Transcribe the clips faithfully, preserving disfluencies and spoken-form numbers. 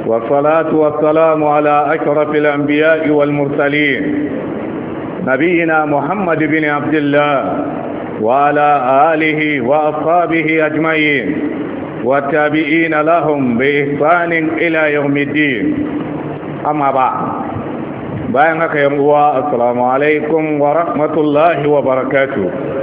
والصلاة والسلام على أشرف الأنبياء والمرسلين نبينا محمد بن عبد الله وعلى آله وأصحابه أجمعين والتابعين لهم بإحسان إلى يوم الدين. أما بعد، bayan haka yan uwa, assalamu alaikum wa rahmatullahi wa barakatuh.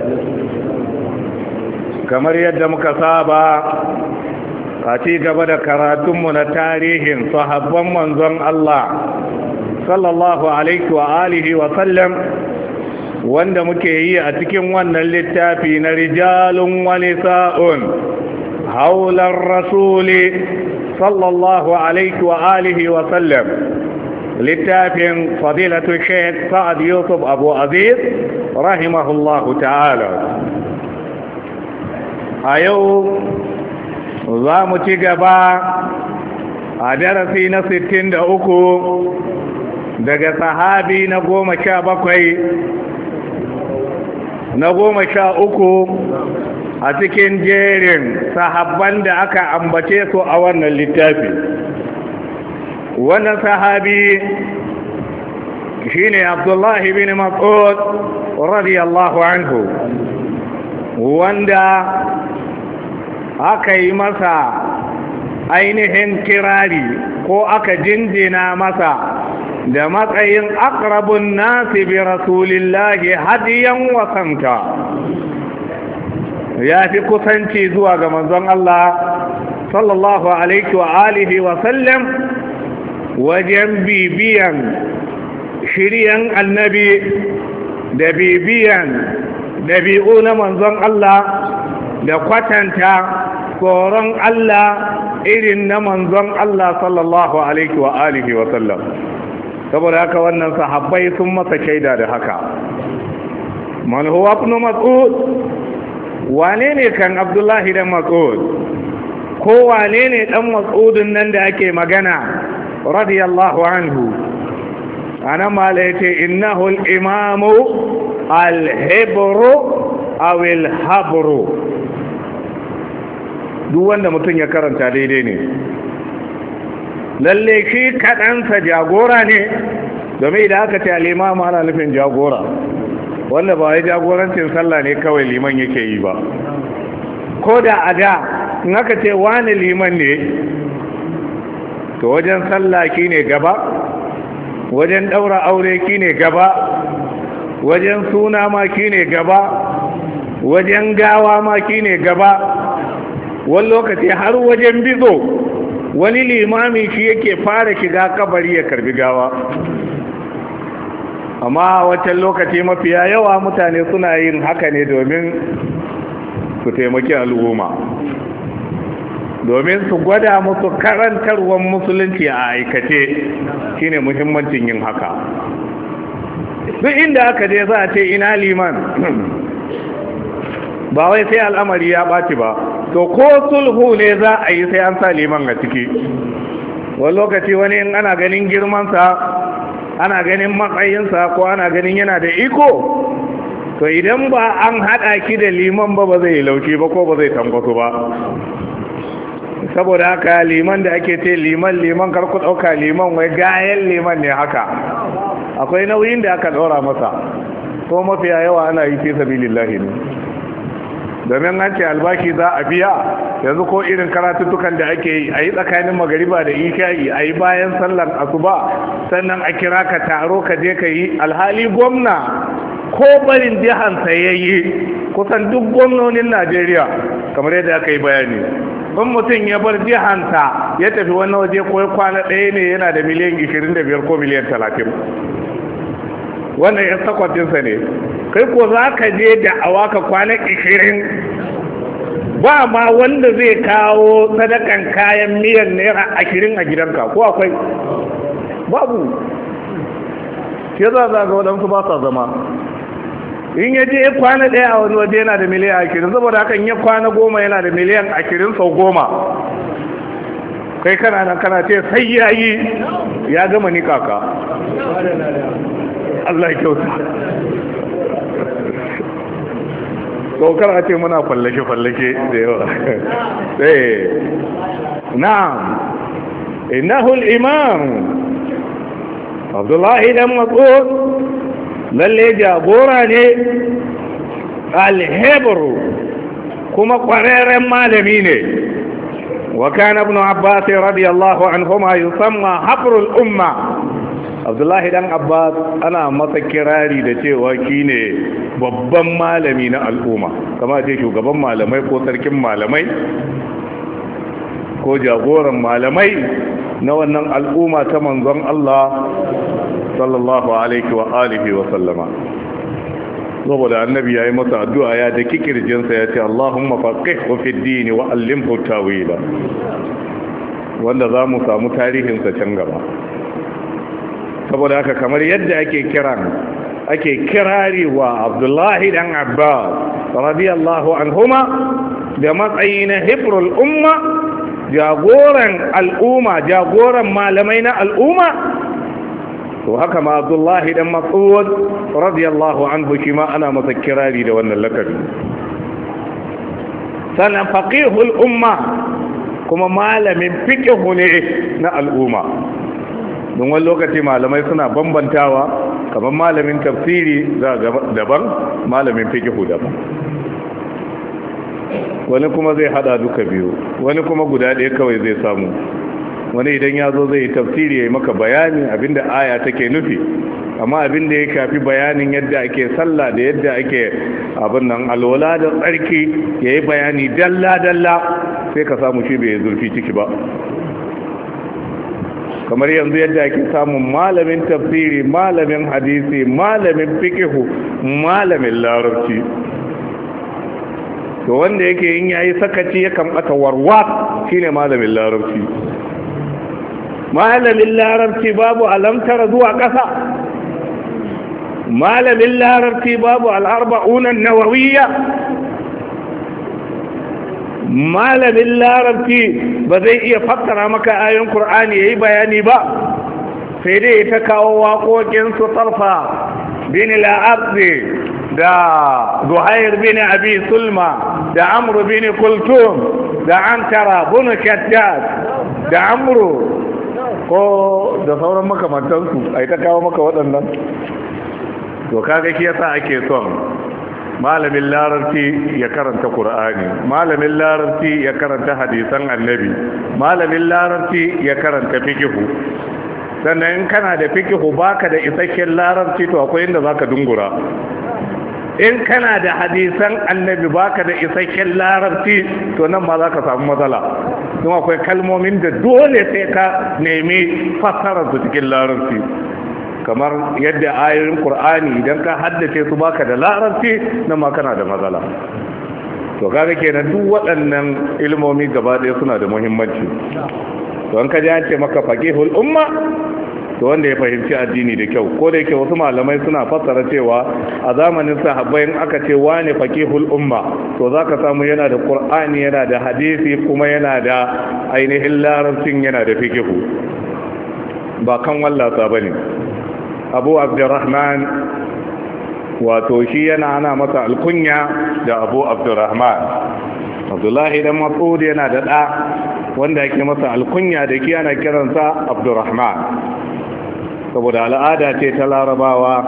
Kamar yadda muka saba a ci gaba da karatunmu na tarihin sahabban manzon Allah sallallahu alaihi wa alihi wa sallam, wanda muke yi a cikin wannan littafi na rijalun wa nisa'un haular rasuli sallallahu alaihi wa alihi wa sallam, littafin fadilatu Sheikh Sa'ad Yusuf Abu Aziz rahimahullahu ta'ala. A yau za mu ci gaba a darasi na sittin da uku daga sahabi na goma sha bakwai na goma sha uku a cikin jerin sahabban da aka ambace su a wannan littafi. Wannan sahabi shine Abdullahi bin Mas'ud radiyallahu anhu, wanda aka yi masa ainihin kirari ko aka jinjina masa da matsayin aqrabun nasi bi rasulillahi hadiyan wa samta. Ya fi kusanci zuwa ga manzon Allah sallallahu alaihi wa alihi wa sallam wajen bibiyan shiryan annabi da bibiyan dabi'u na manzon Allah da kwatanta tsoron Allah irin na manzon Allah sallallahu alaihi wa alihi wa sallam. Saboda haka wannan sahabbai sun masa shaida da haka. Man huwa ibn Mas'ud, wane ne kan Abdullahi dan Mas'ud, ko wane ne dan Mas'udin nan da ake magana radiyallahu anhu? Ana mala yace innahu al-imamu al-hibru aw al-habru. Duk wanda mutum ya karanta daidai ne, lalle shi kaɗansa jagora ne, domin idan aka ce al-imamu ana nufin jagora, wanda ba wai jagorancin sallah ne kawai liman yake yi ba. Ko da a da in aka ce wani liman ne, to wajen sallah ki ne gaba, wajen ɗaura aure ki ne gaba, wajen suna ma ki ne gaba, wajen gawa ma ki ne gaba, wani lokaci har wajen bizo wani limami shi yake fara shiga kabari ya karbi gawa. Amma wancan lokaci mafiya yawa mutane suna yin haka ne domin su taimaki al'umma, domin su gwada musu karantarwar musulunci a aikace. Shine muhimmancin yin haka. Duk inda aka je za a ce ina liman, ba wai sai al'amari ya ɓaci ba, to ko sulhu ne za a yi sai an sa liman a ciki. Wani lokaci wani in ana ganin girmansa, ana ganin matsayinsa, ko ana ganin yana da iko, to idan ba an haɗa ki da liman ba, ba zai laushi ba ko ba zai tankwaso ba. Saboda haka liman da ake ce liman liman karku ɗauka liman wai gayen liman ne haka. Akwai nauyin da aka ɗora masa, ko mafiya yawa ana yi fi sabilillahi ne. Domin an ce albashi za a biya, yanzu ko irin karatuttukan da ake yi a yi tsakanin magariba da isha'i, a yi bayan sallar asuba, sannan a kira ka taro ka je ka yi. Alhali gwamna ko barin jihansa ya yi, kusan duk gwamnonin Najeriya kamar yadda aka yi bayani, in mutum ya bar jihansa ya tafi wani waje ko kwana ɗaya ne, yana da miliyan ishirin da biyar ko miliyan talatin. Wannan ya sakwatinsa ne. Kai ko za ka je da awaka kwana ishirin, ba ma wanda zai kawo sadakan kayan miyan naira ashirin a gidanka, ko akwai? Babu. Ke za za ga waɗansu ba sa zama. In ya je kwana ɗaya a wani waje yana da miliyan ashirin, saboda hakan ya kwana goma yana da miliyan ashirin sau goma. Kai kana nan kana ce sai ya yi, ya gama ni kaka. Allah ya kyauta. Saukar a ce muna fallake-fallake da yawa. Eh, na'am. innahu al-imam Abdullahi dan Mas'ud lalle jagora ne al-hebru kuma kwararren malami ne wa kana ibn Abbas radiyallahu anhuma yusamma habrul umma Abdullahi dan Abbas ana masa kirari da cewa shine babban malami na al'umma kamar ce shugaban malamai ko sarkin malamai ko jagoran malamai na wannan al'umma ta manzon Allah sallallahu alaihi wa alihi wa sallama saboda annabi yayi masa addu'a ya da kikirjinsa ya ce Allahumma faqihhu fid din wa allimhu tawila wanda za mu samu tarihin sa can gaba saboda haka kamar yadda ake kiran ake kirari wa Abdullahi dan Abbas radiyallahu anhuma da matsayin hibrul umma jagoran al'umma jagoran malamai na al'umma to haka ma Abdullahi dan Mas'ud radiyallahu anhu kima ana masa kirari da wannan lakabi sannan faqihul umma kuma malamin fiqh ne na al'umma don wani lokaci malamai suna bambantawa kamar malamin tafsiri daban malamin fiqh daban wani kuma zai hada duka biyu wani kuma guda ɗaya kawai zai samu wani idan ya zo zai yi tafsiri ya yi maka bayani abinda aya take nufi amma abinda ya kafi bayanin yadda ake sallah da yadda ake abin nan alwala da tsarki ya yi bayani dalla-dalla sai ka samu shi bai zurfi ciki ba kamar yanzu yadda ake samun malamin tafsiri malamin hadisi malamin fiqhu malamin larabci to wanda yake yin yayi sakaci yakan bata warwa shine malamin larabci malamin larabci babu alamtara zuwa ƙasa malamin larabci babu al'arba'una nawawiyya malamin larabci ba zai iya fassara maka ayoyin Qur'ani yayi bayani ba sai dai ta kawo waƙoƙin su tarfa bin al-abdi da Zuhair bin Abi Sulma da Amr bin Kulthum da Antara bin Shaddad da Amru ko da sauran makamantansu ai ta kawo maka waɗannan to kaga shi yasa ake son malamin larabci ya karanta Qur'ani malamin larabci ya karanta hadisan annabi malamin larabci ya karanta fiqh sannan in kana da fiqh baka da isasshen larabci to akwai inda zaka dungura in kana da hadisan annabi baka da isasshen larabci to nan ma za ka samu matsala kuma akwai kalmomin da dole sai ka nemi fassarar su cikin larabci kamar yadda ayoyin Qur'ani idan ka haddace su baka da larabci nan ma kana da matsala to kaga kenan duk waɗannan ilmomi gaba ɗaya suna da muhimmanci to an ka ji an ce maka faqihul umma to wanda ya fahimci addini da kyau ko da yake wasu malamai suna fassara cewa a zamanin sahabbai in aka ce wane faqihul umma to zaka samu yana da Qur'ani yana da hadisi kuma yana da ainihin larabcin yana da fiqh ba kan wallasa bane Abu Abdurrahman wato shi yana ana masa alkunya da Abu Abdurrahman Abdullahi dan Mas'ud yana da da wanda yake masa alkunya da ke ana kiransa Abdurrahman saboda al'ada ce ta larabawa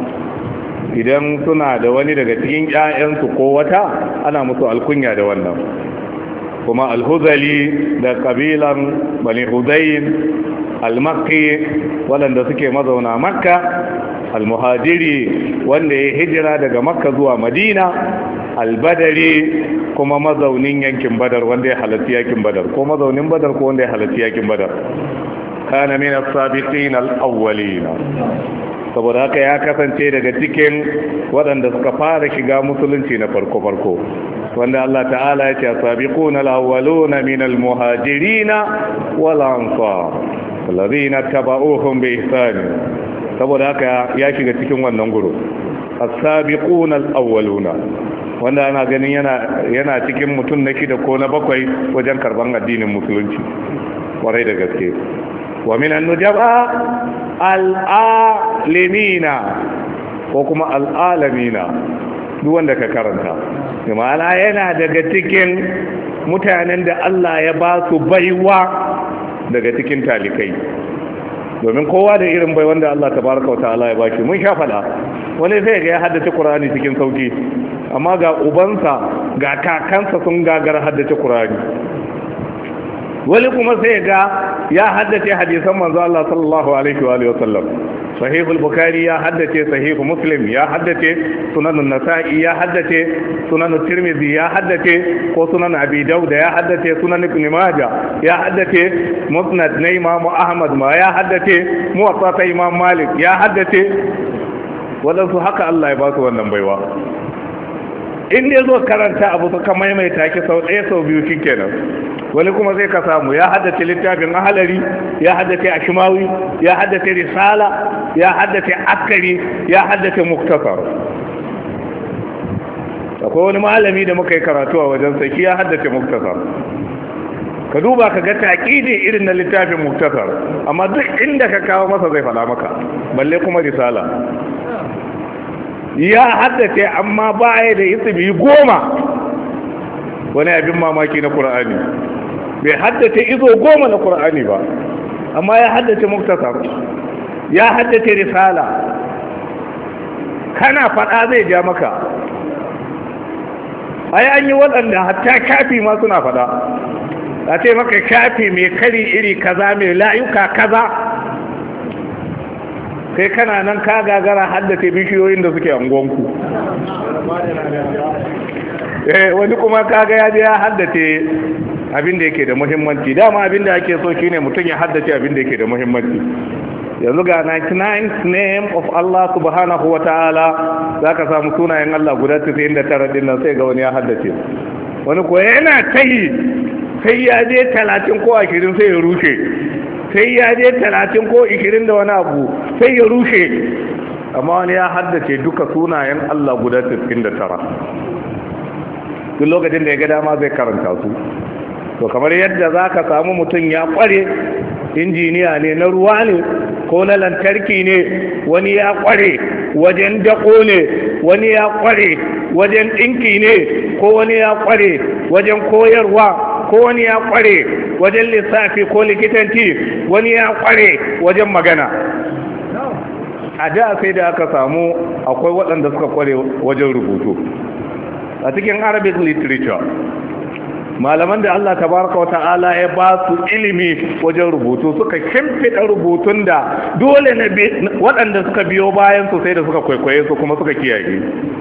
idan suna da wani daga cikin ƴaƴansu ko wata ana musu alkunya da wannan kuma al-Huzali da kabilan Bani Hudayl al-Makki waɗanda suke mazauna Makka al-Muhajiri wanda ya hijira daga Makka zuwa Madina al-Badari kuma mazaunin yankin Badar wanda ya halarci yakin Badar ko mazaunin Badar ko wanda ya halarci yakin Badar kana min as-sabiqin al-awwalin saboda haka ya kasance daga cikin waɗanda suka fara shiga musulunci na farko farko wanda Allah ta'ala ya ce as-sabiquna al-awwaluna min al-muhajirin wal ansar alladhina tabauhum bi ihsan saboda haka ya shiga cikin wannan guru as-sabiquna al-awwaluna wanda ana ganin yana yana cikin mutum na shida ko na bakwai wajen karban addinin musulunci kwarai da gaske wa min an-nujaba al-alimina ko kuma al-alamina duk wanda ka karanta ma'ana yana daga cikin mutanen da Allah ya ba su baiwa daga cikin talikai. Domin kowa da irin bai wanda Allah tabaraka wa ta'ala ya baki. Mun sha fada wani zai ga ya haddace Qur'ani cikin sauki, amma ga ubansa ga kakansa sun gagara haddace Qur'ani. Wani kuma sai ga ya haddace hadisan manzo Allah sallallahu alaihi wa alihi wasallam. Sahih al-Bukhari ya haddace, Sahih Muslim ya haddace, Sunan an-Nasa'i ya haddace, Sunan at-Tirmidhi ya haddace, ko Sunan Abi Dawud ya haddace, Sunan Ibn Majah ya haddace, Musnad na Imam Ahmad ma ya haddace, Muwatta ta Imam Malik ya haddace. Wadansu haka Allah ya ba su wannan baiwa. In dai zo karanta abu suka maimaita ki sau ɗaya sau biyu shikenan. Wani kuma zai ka samu ya haddace littafin ahalari, ya haddace ashimawi, ya haddace risala, ya haddace askari, ya haddace muktasar. Akwai wani malami da muka yi karatu a wajen sai ya haddace muktasar. Ka duba ka ga taƙidi irin na littafin muktasar, amma duk inda ka kawo masa zai fada maka, balle kuma risala. Ya haddace amma ba ya da isibi goma, wani abin mamaki na Qur'ani. Bai haddace izo goma na Qur'ani ba, amma ya haddace muktasar, ya haddace risala. Kana faɗa zai ja maka. Ai an yi waɗanda hatta kafi ma suna faɗa. A ce maka kafi mai kari iri kaza, mai layuka kaza. Kai kana nan ka gagara haddace bishiyoyin da suke angonku. Eh, wani kuma kaga ya je ya haddace abin da yake da muhimmanci. Dama abin da ake so shine mutum ya haddace abin da yake da muhimmanci. Yanzu ga ninety-ninth name of Allah subhanahu wa ta'ala, za ka samu sunayen Allah guda tisa'in da tara din nan, sai ga wani ya haddace. Wani ko yana tayi sai ya je talatin ko ashirin sai ya rushe. Sai ya je talatin ko ashirin da wani abu sai ya rushe. Amma wani ya haddace duka sunayen Allah guda tisa'in da tara. Duk lokacin da ya ga dama zai karanta su. To kamar yadda za ka samu mutum ya kware, injiniya ne na ruwa ne ko na lantarki ne, wani ya kware wajen dako ne, wani ya kware wajen ɗinki ne, ko wani ya kware wajen koyarwa, ko wani ya kware wajen lissafi ko likitanci, wani ya kware wajen magana. A da sai da aka samu akwai waɗanda suka kware wajen rubutu. A cikin Arabic literature, malaman da Allah tabaraka wa ta'ala ya ba su ilimi wajen rubutu suka kimfida rubutun da dole na waɗanda suka biyo bayan su sai da suka kwaikwaye su kuma suka kiyaye.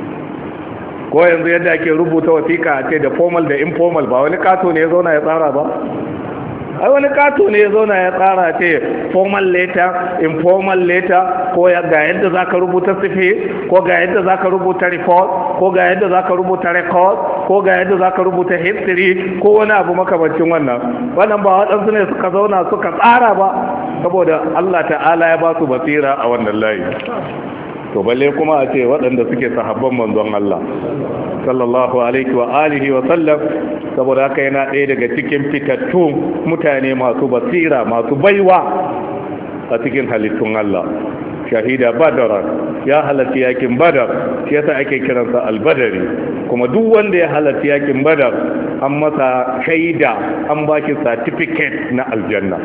Ko yanzu yadda ake rubuta wasiƙa a ce da formal da informal, ba wani kato ne ya zauna ya tsara ba. Ai wani kato ne ya zauna ya tsara ce formal letter, informal letter, ko ya ga yadda za ka rubuta sifi, ko ga yadda za ka rubuta report, ko ga yadda za ka rubuta record, ko ga yadda za ka rubuta history, ko wani abu makamancin wannan. Wannan ba waɗansu ne suka zauna suka tsara ba, saboda Allah ta'ala ya ba su basira a wannan layi. To balle kuma a ce waɗanda suke sahabban manzon Allah sallallahu alaihi wa alihi wa sallam, saboda haka yana ɗaya daga cikin fitattun mutane masu basira, masu baiwa a cikin halittun Allah. Shahida badara, ya halarci yakin badar, shi yasa ake kiransa albadari. Kuma duk wanda ya halarci yakin badar an masa shaida, an baki certificate na aljanna.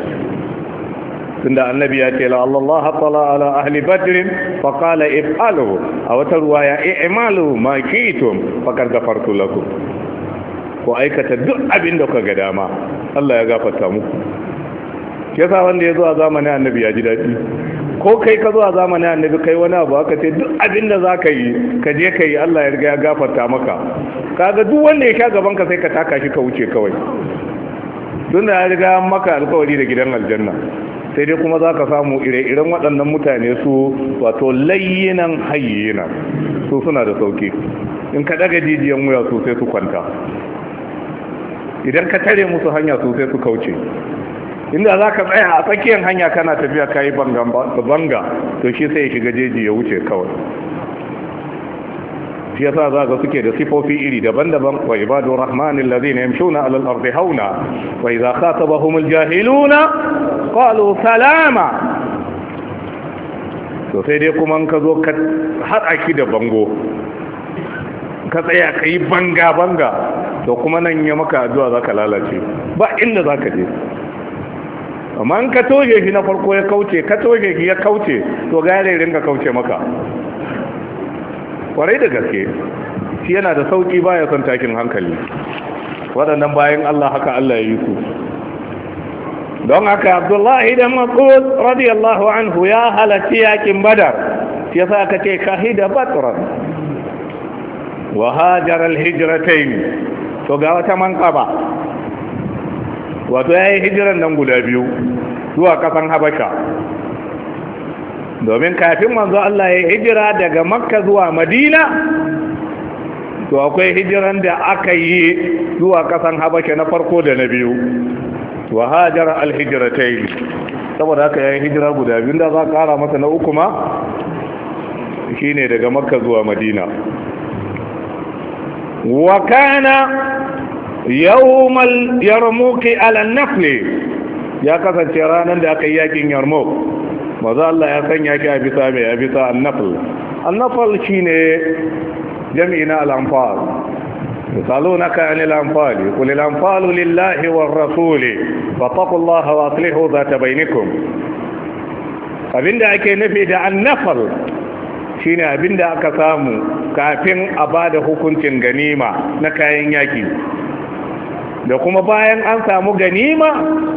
tunda annabi ya ce la Allah tala ala ahli badr fa qala if'alu a wata ruwaya i'malu ma kitum fa kad gafartu lakum, ko aikata duk abin da kuka ga dama Allah ya gafarta muku. Yasa wanda ya zo a zamanin annabi ya ji daɗi, ko kai ka zo a zamanin annabi kai wani abu aka ce duk abin da za ka yi ka je ka yi, Allah ya riga ya gafarta maka. Kaga duk wanda ya sha gaban ka sai ka taka shi ka wuce kawai, tun da ya riga maka alkawari da gidan aljanna. Sai dai kuma za ka samu ire-iren waɗannan mutane su wato layyinan hayyinan, su suna da sauki. In ka daga jijiyan wuya su sai su kwanta, idan ka tare musu hanya su sai su kauce. Inda za ka tsaya a tsakiyar hanya kana tafiya ka yi banga, to shi sai ya shiga jeji ya wuce kawai. shi yasa za ga suke da sifofi iri daban-daban. Wa ibadur rahmanil ladina yamshuna alal ardi hauna wa idza khatabahumul jahiluna qalu salama. to sai dai kuma ka zo ka hada ki da bango, ka tsaya ka yi banga-banga, to kuma nan ya maka addu'a za ka lalace ba inda za ka je. amma in ka toge shi na farko ya kauce ka toge shi ya kauce to gare ringa kauce maka kwarai da gaske shi yana da sauki baya son takin hankali. Waɗannan bayan Allah haka Allah ya yi su. Don haka Abdullahi da Mas'ud radiyallahu anhu ya halarci yakin Badar, ya sa aka ce shahida Badr wa hajar al-hijratayn. To ga wata manqaba, wato yayi hijiran nan guda biyu zuwa kasan Habasha, domin kafin manzo Allah ya hijira daga Makka zuwa Madina, to akwai hijiran da aka yi zuwa kasan Habasha na farko da na biyu, wa hajara al-hijratayn. Saboda haka yayi hijira guda biyu, da za ka kara masa na uku ma shine daga Makka zuwa Madina. Wa kana yawmal yarmuk ala an-nafl, ya kasance ranar da aka yi yakin Yarmouk, maza Allah ya sanya ki a bisa mai a bisa an-nafl. An-nafl shine jami'ina al-anfal. yasalunaka anil anfal qul al-anfalu lillahi war rasul fattaqullaha wa aslihu zata bainakum. Abinda ake nufi da an-nafl shine abinda aka samu kafin a bada hukuncin ganima na kayan yaki, da kuma bayan an samu ganima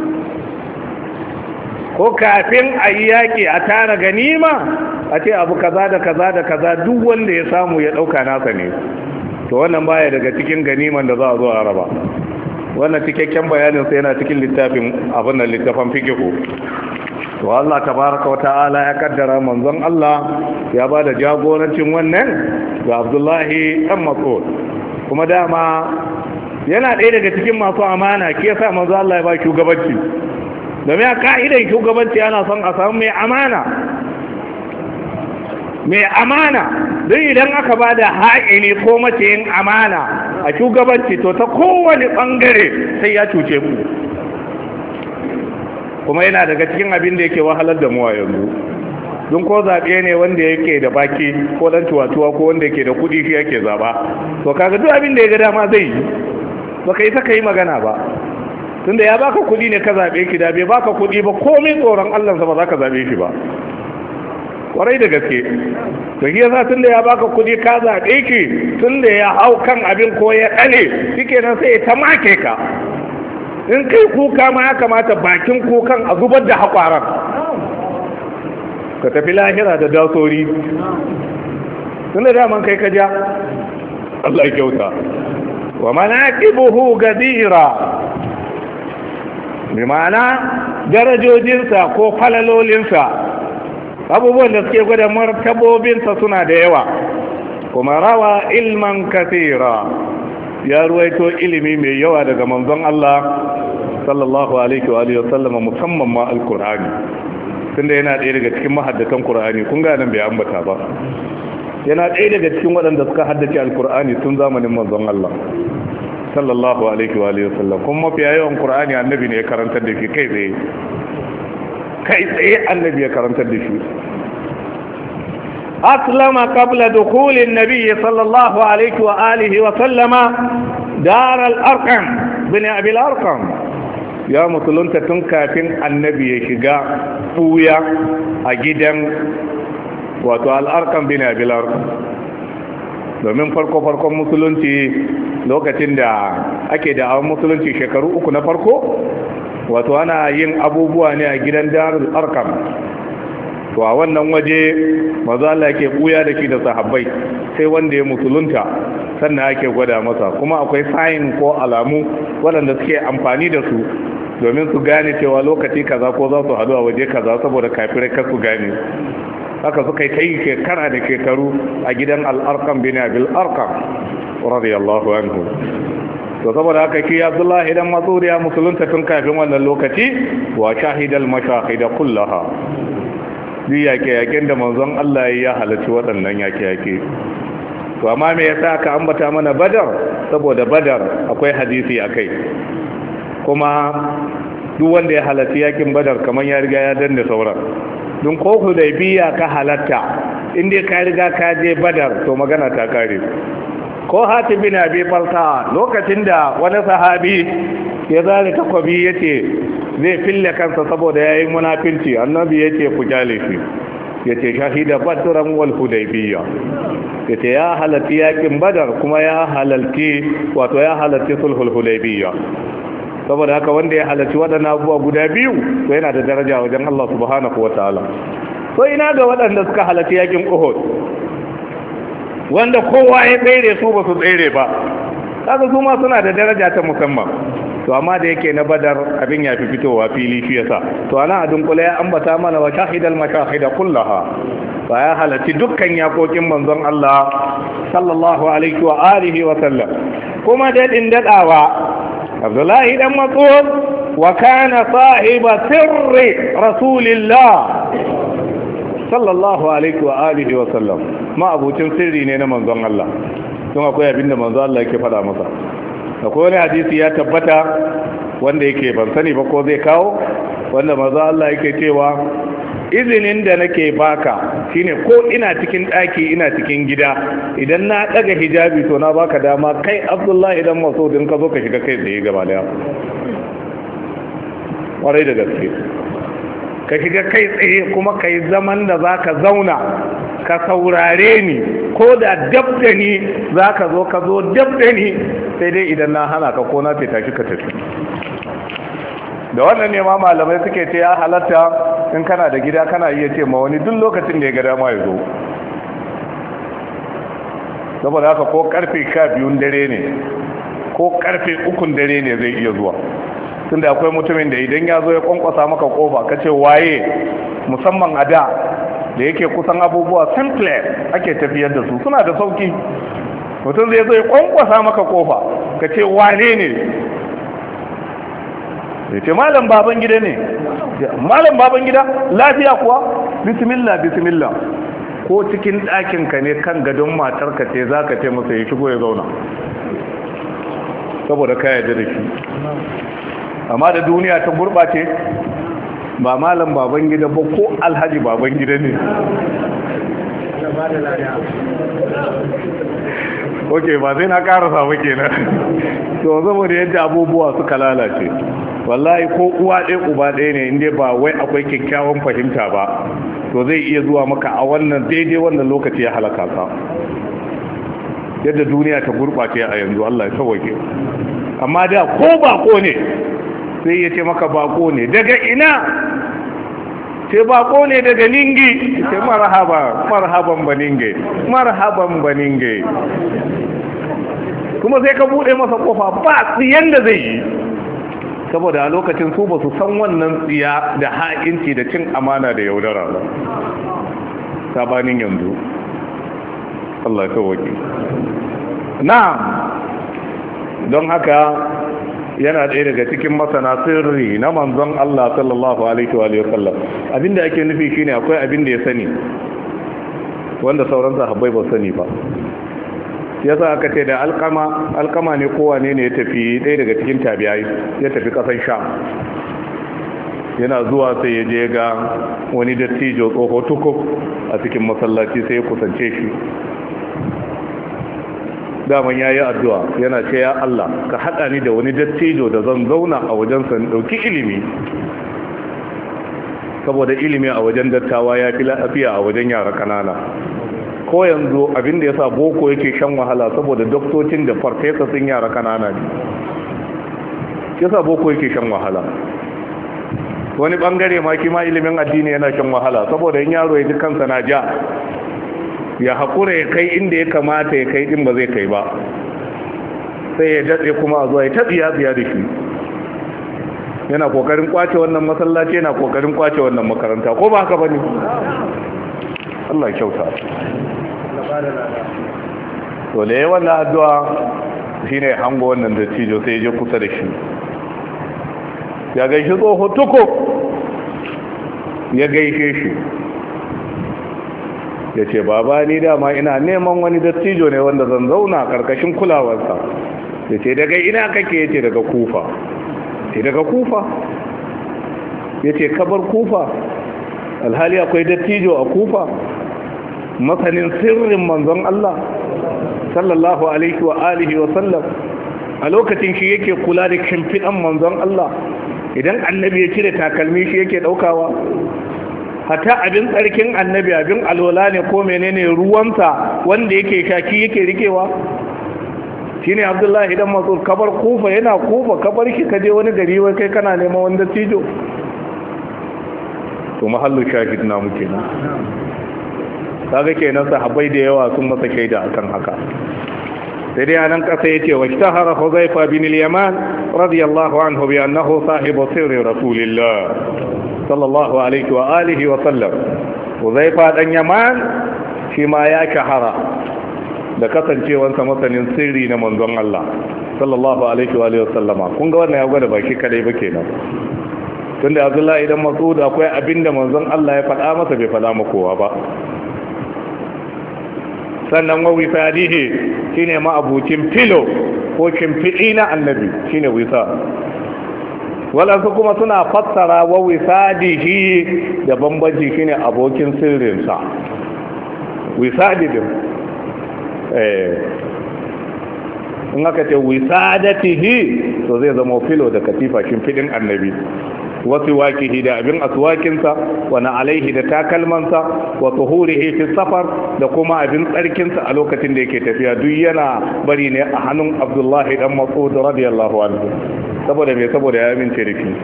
ko kafin a yi yaƙi a tara ganima a ce abu kaza da kaza da kaza duk wanda ya samu ya ɗauka nasa ne. To wannan baya daga cikin ganiman da za a zo a raba. Wannan cikakken bayanin sai yana cikin littafin abin da littafin fiqhu. To Allah tabaraka wa ta'ala ya kaddara manzon Allah ya bada jagorancin wannan ga Abdullahi dan Mas'ud, kuma dama yana ɗaya daga cikin masu amana, ke yasa manzon Allah ya ba shugabanci. Domin a ka'idan shugabanci ana son a samu mai amana, mai amana. Don idan aka ba da haƙini ko maciyin amana a shugabanci, to ta kowane ɓangare sai ya cuce ku. Kuma yana daga cikin abin da yake wahalar da mu a yanzu. Don ko zaɓe ne wanda yake da baki ko ɗan tuwatuwa ko wanda yake da kuɗi shi yake zaɓa, to kaga duk abin da ya ga dama zai yi, ba ka yi ta ka yi magana ba. Tunda ya baka kudi ne ka zabe ki, da bai baka kudi ba komai tsoron Allah sa ba za ka zabe shi ba. Kwarai da gaske. To shi yasa tunda ya baka kudi ka zabe ki, tunda ya hau kan abin ko ya dane, shikenan sai ya tamake ka. In kai kuka ma ya kamata bakin kukan a zubar da hakwaran. Ka tafi lahira da dasori. Tunda da man kai ka ja. Allah ya kyauta. Wa manaqibuhu gadira. bi ma'ana darajojinsa ko falalolinsa, abubuwan da suke gwada martabobinsa suna da yawa. Kuma rawa ilman kasira, ya ruwaito ilimi mai yawa daga manzon Allah sallallahu alaihi wa alihi wasallam, musamman ma alqur'ani, tunda yana ɗaya daga cikin mahaddatan qur'ani. Kun ga nan bai ambata ba, yana ɗaya daga cikin waɗanda suka haddace alqur'ani tun zamanin manzon Allah sallallahu alaihi wa alihi wasallam. Kuma mafiya yawan qur'ani annabi ne ya karantar da shi kai tsaye kai tsaye annabi ya karantar da shi. aslama qabla dukhul an-nabi sallallahu alaihi wa alihi wa sallama dar al-arqam bin abi al-arqam, ya musulunta tun kafin annabi ya shiga buya a gidan wato al-arqam bin abi al-arqam. Domin farko-farkon musulunci, lokacin da ake da awon musulunci shekaru uku na farko, wato ana yin abubuwa ne a gidan darul arkam. To a wannan waje maza Allah ke buya da shi da sahabbai, sai wanda ya musulunta sannan ake gwada masa. Kuma akwai sayin ko alamu waɗanda suke amfani da su domin su gane cewa lokaci kaza ko za su haɗu a waje kaza, saboda kafirai kar su gane. Haka suka yi ta yi shekara da shekaru a gidan al'arkam bin abil arkam radiyallahu anhu. To saboda haka ki Abdullahi dan Mas'ud ya musulunta tun kafin wannan lokaci, wa shahidal mashahida kullaha, duk yake-yaken da manzon Allah ya halarci waɗannan yake-yake. To amma me yasa aka ambata mana Badar? Saboda Badar akwai hadisi akai, kuma duk wanda ya halarci yakin Badar kamar ya riga ya danne sauran. Don ko Hudaybiya ka halatta, inda ka riga ka je Badar to magana ta kare. Ko Hatib bin Abi Balta'a, lokacin da wani sahabi ya zare takwabi yace zai fille kansa saboda yayin munafinci annabi yace ku kyale shi yace shahida badran wal hudaybiyya yace ya halalti yakin badar kuma ya halalti wato ya halalti sulhul hudaybiyya saboda haka wanda ya halalci waɗannan abubuwa guda biyu to yana da daraja wajen Allah subhanahu wataala so ina ga waɗanda suka halalci yakin Uhud wanda kowa ya tsere su ba su tsere ba kaga su ma suna da daraja ta musamman to amma da yake na badar abin ya fi fitowa fili shi yasa to ana a dunkule ya ambata mana wa shahidal mashahida kullaha ba ya halarci dukkan yakokin manzon Allah sallallahu alaihi wa alihi wa sallam kuma dadin dadawa Abdullahi dan Mas'ud wa kana sahiba sirri rasulillah sallallahu alaihi wa alihi wa sallam ma abucin sirri ne na manzon Allah don akwai abinda manzon Allah yake faɗa masa akwai wani hadisi ya tabbata wanda yake ban sani ba ko zai kawo wanda manzon Allah yake cewa izinin da nake baka shine ko ina cikin daki ina cikin gida idan na daga hijabi to na baka dama kai Abdullahi idan Mas'udin ka zo ka shiga kai tsaye gaba daya warai da gaske ka shiga kai tsaye kuma kai zaman da zaka zauna ka saurare ni ko da dab da ni zaka zo ka zo dab da ni sai dai idan na hana ka ko na fita shi ka tafi da wannan ne ma malamai suke ce ya halatta in kana da gida kana iya ce ma wani duk lokacin da ya ga dama ya zo saboda haka ko karfe sha biyun dare ne ko karfe ukun dare ne zai iya zuwa tunda akwai mutumin da idan ya zo ya kwankwasa maka kofa ka ce waye musamman a da da yake kusan abubuwa simple ake tafiyar da su suna da sauki mutum zai zo ya kwankwasa maka kofa ka ce wane ne ya ce malam baban gida ne malam baban gida lafiya kuwa bismillah bismillah ko cikin ɗakinka ne kan gadon matarka ce za ka ce masa ya shigo ya zauna saboda ka yarda da shi amma da duniya ta gurɓace ba malam baban gida ba ko alhaji baban gida ne ok ba sai na karasa ba kenan to saboda yadda abubuwa suka lalace wallahi ko uwa ɗaya uba ɗaya ne inda ba wai akwai kyakkyawan fahimta ba to zai iya zuwa maka a wannan daidai wannan lokaci ya halaka ka yadda duniya ta gurɓace a yanzu Allah ya sauke amma da ko bako ne sai ya ce maka bako ne daga ina ce bako ne daga ningi ce marhaba marhaban baninge marhaban baninge kuma sai ka bude masa kofa ba tsiyan da zai yi saboda a lokacin su ba su san wannan tsiya da ha'inci da cin amana da yaudara ba sabanin yanzu Allah ya sauke na don haka yana ɗaya daga cikin masana sirri na manzon Allah sallallahu alaihi wa sallam abinda ake nufi shine akwai abinda ya sani wanda sauran sahabbai ba sani ba yasa aka ce da alkama alkama ne kowane ne ya tafi ɗaya daga cikin tabi'ai ya tafi ƙasar Sham yana zuwa sai ya je ga wani dattijo tsoho tukuk a cikin masallaci sai ya kusance shi daman ya yi addu'a yana ce ya Allah ka haɗa ni da wani dattijo da zan zauna a wajensa in ɗauki ilimi saboda ilimi a wajen dattawa ya fi lafiya a wajen yara ƙanana ko yanzu abinda ya sa boko yake shan wahala saboda doktocin da farfesa sun yara ƙanana ne ya sa boko yake shan wahala wani ɓangare ma kima ilimin addini yana shan wahala saboda in yaro ya ji kansa na ja ya haƙura ya kai inda ya kamata ya kai ɗin ba zai kai ba sai ya datse kuma a zuwa ya taɓiya biya da shi yana ƙoƙarin ƙwace wannan masallaci yana ƙoƙarin ƙwace wannan makaranta ko ba haka ba ne Allah kyauta to da yawan na addu'a shi ne hango wannan dattijo sai ya je kusa da shi ya gaishe tsoho tuko ya gaishe shi ya ce baba ni dama ina neman wani dattijo ne wanda zan zauna karkashin kulawarsa ya ce daga ina kake ya ce daga kufa ce daga kufa ya ce kabar kufa alhali akwai dattijo a kufa masanin sirrin manzon Allah sallallahu alaihi wa alihi wa sallam a lokacin shi yake kula da kimfidan manzon Allah idan annabi ya cire takalmi shi yake daukawa hata abin tsarkin annabi abin alwala ne ko menene ruwansa wanda yake shaki yake rikewa shine Abdullahi idan Mas'ud kabar Kufa yana Kufa kabar shi kaje wani gari wai kai kana neman wanda tijo to mahallu shahid na muke nan kaga kenan sahabbai da yawa sun masa shaida akan haka sai dai anan kasa yace wa ishtahara Huzaifa bin al-Yaman radiyallahu anhu bi annahu sahibu sirri rasulillah sallallahu alaihi wa alihi wa sallam Huzaifa dan Yaman shi ma ya shahara da kasancewansa masanin sirri na manzon Allah sallallahu alaihi wa alihi wa sallama kun ga wannan ya gwada baki kadai ba kenan tunda Abdullahi idan Mas'ud akwai abinda manzon Allah ya faɗa masa bai faɗa ma kowa ba sannan wa wisadihi shine ma abucin filo ko kimfidi na annabi shine wisa walansu kuma suna fassara wa wisadihi da bambanci shine abokin sirrinsa wisadi din eh in aka ce wisadatihi to zai zama filo da katifa kimfidin annabi wasu wakihi da abin aswakinsa wani alaihi da takalmansa wa tuhurihi fi safar da kuma abin tsarkinsa a lokacin da yake tafiya duk yana bari ne a hannun Abdullahi dan Mas'ud radiyallahu anhu saboda me saboda ya amince da shi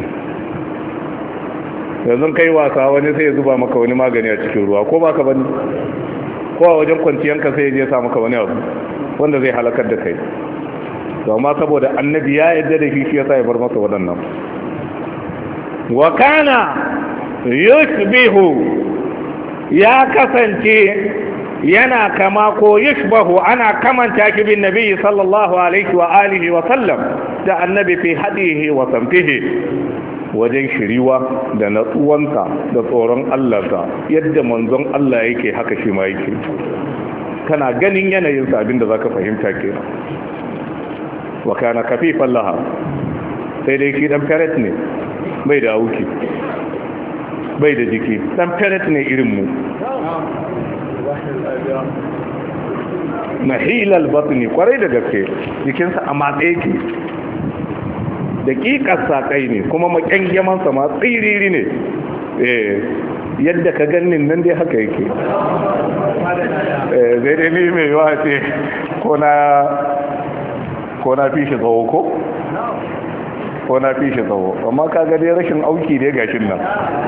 yanzu kai wasa wani sai ya zuba maka wani magani a cikin ruwa ko baka bane ko a wajen kwanciyanka sai ya je sa maka wani abu wanda zai halakar da kai to amma saboda annabi ya yarda da shi shi yasa ya bar masa wadannan wa kana yushbihu ya kasance yana kama ko yushbahu ana kamanta shi bin nabi sallallahu alaihi wa alihi wa sallam da annabi fi hadihi wa samtihi wajen shiriwa da natsuwansa da tsoron Allah sa yadda manzon Allah yake haka shi ma yake kana ganin yanayin sa abinda zaka fahimta kenan wa kana kafifan laha sai dai shi dan ferret ne bai da auki bai da jiki dan ferret ne irinmu na hilal batni kwarai da gaske jikinsa a matsayi ke daƙiƙar saƙai ne kuma makyangemansa ma tsiriri ne yadda ka ganin nan dai haka yake zai dai ne mai yawa ce ko na fi shi tsawo ko? ko na fi shi tsawo amma ka ga dai rashin auki dai gashin nan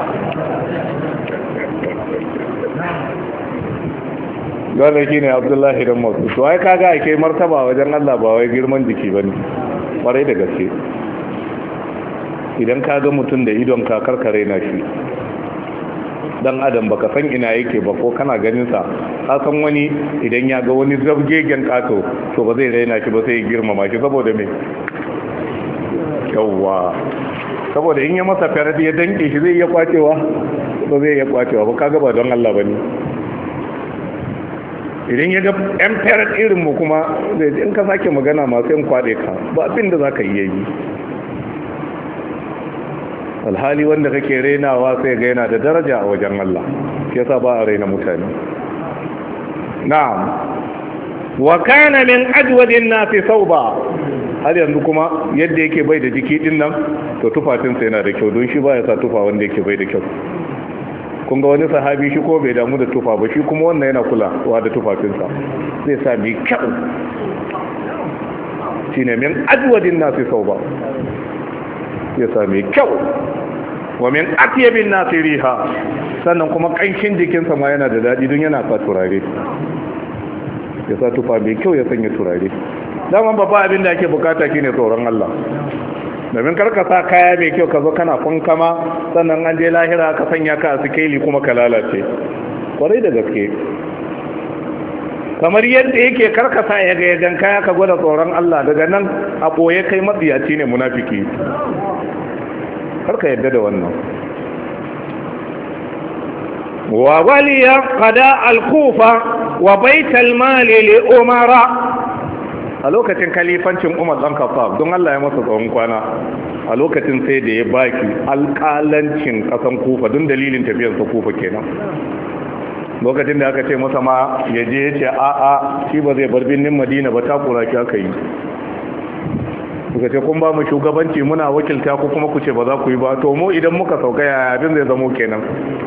gane shi ne Abdullahi dan Mas'ud to ai kaga ake martaba wajen Allah ba wai girman jiki bane kwarai da gaske idan ka ga mutum da idon ka karkare na shi dan adam baka san ina yake ba ko kana ganin sa ka san wani idan ya ga wani zabgegen kato to ba zai raina shi ba sai ya girmama shi saboda me yawwa saboda in ya masa faradi ya danke shi zai iya kwacewa ba zai iya kwacewa ba kaga ba don Allah bane idan ya ga yan farad irin mu kuma zai in ka sake magana ma sai in kwade ka ba abin da zaka iya yi alhali wanda kake renawa sai ga yana da daraja a wajen Allah yasa ba a rena mutane na'am wa kana min ajwadin nasi sauba har yanzu kuma yadda yake bai da jiki din nan to tufafinsa yana da kyau don shi ba ya sa tufa wanda yake bai da kyau kun ga wani sahabi shi ko bai damu da tufa ba shi kuma wannan yana kulawa da tufafinsa zai sa mai kyau shi ne min ajwadin nasi sauba ya sa mai kyau wa min atyabin nasi riha sannan kuma kanshin jikinsa ma yana da daɗi don yana sa turare ya sa tufa mai kyau ya sanya turare daman babba abin da ake bukata shine tsoron Allah domin karka sa kaya mai kyau ka zo kana kunkama sannan an je lahira ka sanya ka a sikeli kuma ka lalace kwarai da gaske kamar yadda yake karka sa ya ga yagan kaya ka gwada tsoron Allah daga nan a boye kai matsiyaci ne munafiki karka yadda da wannan wa waliya qada al-kufa wa bait al-mal li umara a lokacin kalifancin Umar dan Khattab don Allah ya masa tsawon kwana a lokacin sai da ya baki alƙalancin ƙasan Kufa don dalilin tafiyar sa Kufa kenan lokacin da aka ce masa ma ya je ya ce a a shi ba zai bar binnin Madina ba ta kura ki aka yi suka ce kun ba mu shugabanci muna wakilta ku kuma ku ce ba za ku yi ba, to mu idan muka sauka yaya abin zai zamo kenan.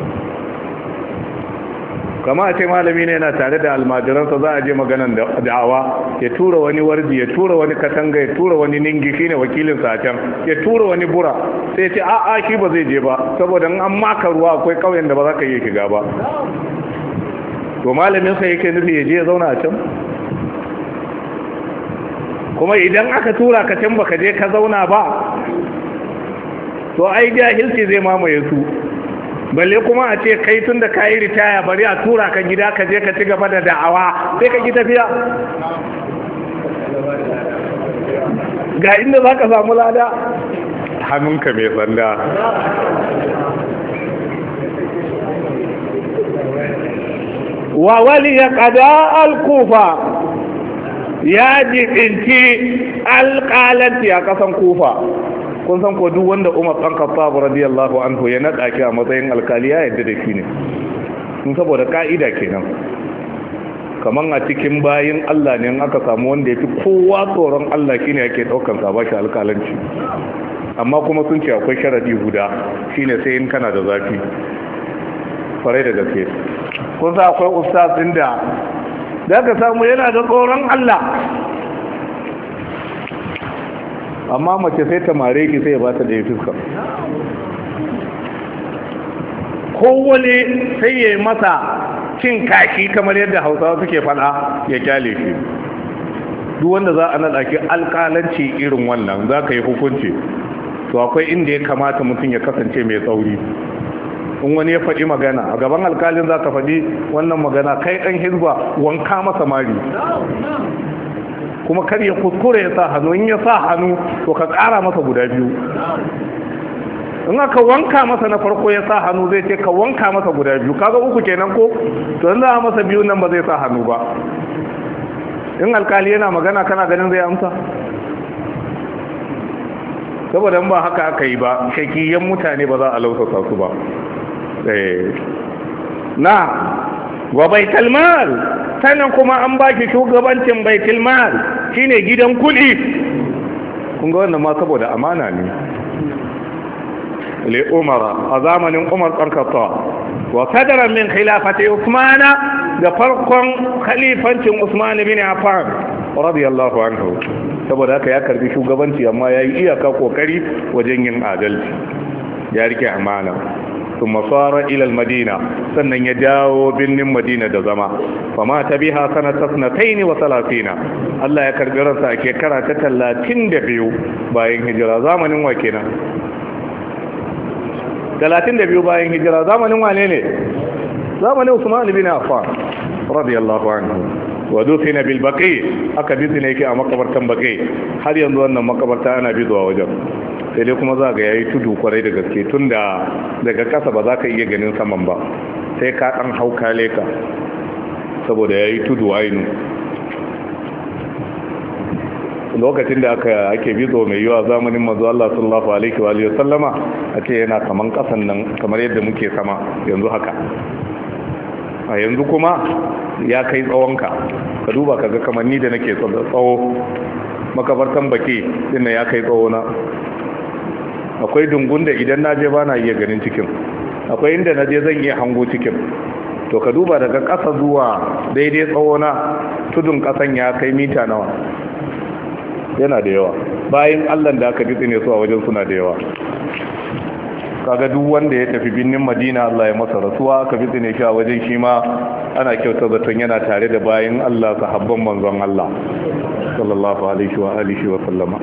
kama a ce malami ne yana tare da almajiransa za a je maganan da'awa, ya tura wani warji, ya tura wani katanga, ya tura wani ningi, shine wakilin sa can, ya tura wani bura, sai ce a'a shi ba zai je ba saboda an maka ruwa akwai kauyen da ba za ka iya shiga ba. to malamin sa yake nufi ya je ya zauna a can? kuma idan aka tura ka can baka je ka zauna ba, to ai jahilci zai mamaye su. balle kuma a ce kai tun da ka yi ritaya bari a tura ka gida ka je ka ci gaba da da'awa sai ka ki tafiya ga inda za ka samu lada hannunka mai sanda. wa wali ya kada al-kufa ya jibinci alƙalanci a ƙasan kufa. kun san ko duk wanda Umar ɗan Khattab radiyallahu anhu ya naɗa ki a matsayin alkali ya yadda da shi ne, sun saboda ka'ida kenan. kaman a cikin bayin Allah ne in aka samu wanda ya fi kowa tsoron Allah shine yake ɗaukan sa bashi alkalanci. amma kuma sun ce akwai sharadi guda, shine sai in kana da zafi farai da gaske. kun san akwai ustaz din da da ka samu yana da tsoron Allah, amma mace sai ta mare ki sai ya ba ta da fuska. kowane sai ya yi masa cin kaki kamar yadda hausawa suke fada ya kyale shi. duk wanda za a naɗa ki alƙalanci irin wannan za ka yi hukunci, to akwai inda ya kamata mutum ya kasance mai tsauri. in wani ya faɗi magana a gaban alƙalin za ka faɗi wannan magana, kai ɗan hizba wanka masa mari, kuma kar ya kuskure ya sa hannu. in ya sa hannu to ka ƙara masa guda biyu. in aka wanka masa na farko ya sa hannu zai ce ka wanka masa guda biyu, kaga uku kenan ko? to in za a masa biyu nan ba zai sa hannu ba. in alkali yana magana kana ganin zai amsa? saboda ba haka aka yi ba, shakiyan mutane ba za a lausasa su ba. na wa baitul mal, sannan kuma an baki shugabancin baitul mal shine gidan kudi. kun ga wannan ma saboda amana ne. li umara a zamanin Umar ɗan Khattab wa sadaran min khilafati Uthman, da farkon khalifancin Usman bin Affan radiyallahu anhu. saboda haka ya karbi shugabanci amma yayi iyaka kokari wajen yin adalci, ya rike amana. ثم صار إلى المدينة sannan ya dawo birnin Madina da zama. fama ta biha sanata sanataini wa salatina, Allah ya karbi ransa a shekara ta talatin da biyu bayan hijira. zamanin wa kenan? talatin da biyu bayan hijira. zamanin wane ne? zamanin Usman bin Affan radiyallahu anhu. wa dufina bil baqi, aka bizne yake a makabartan baqi. har yanzu wannan makabarta ana bizuwa wajen, sai dai kuma za ga yayi tudu kwarai da gaske, tunda daga kasa ba za ka iya ganin saman ba, sai ka dan hauka leka saboda yayi tudu ainu. lokacin da aka ake bizo mai yiwa zamanin manzo Allah sallallahu alaihi wa alihi sallama, ake yana kaman kasan nan kamar yadda muke sama yanzu haka. a yanzu kuma ya kai tsawonka, ka duba kaga kamar ni da nake tsawo, makabartan baki dinnan ya kai tsawo na. akwai dungun da idan na je ba na iya ganin cikin, akwai inda na je zan iya hango cikin. to ka duba daga ƙasa zuwa daidai tsawona, tudun ƙasan ya kai mita nawa? yana da yawa. bayan Allah da aka jitsi ne su a wajen suna da yawa. kaga duk wanda ya tafi binnin Madina Allah ya masa rasuwa, aka jitsi ne shi a wajen, shi ma ana kyauta zaton yana tare da bayan Allah, sahabban manzon Allah sallallahu alaihi wa alihi wa sallama.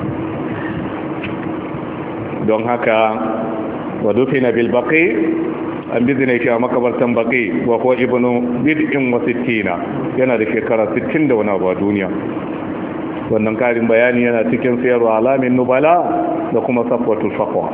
don haka wa dufina bil baqi, an bizne shi a makabartan baqi, wa huwa ibnu bid'in wa sittina, yana da shekara sittin da wani abu a duniya. wannan karin bayani yana cikin siyarwa alamin nubala da kuma safwatul faqwa.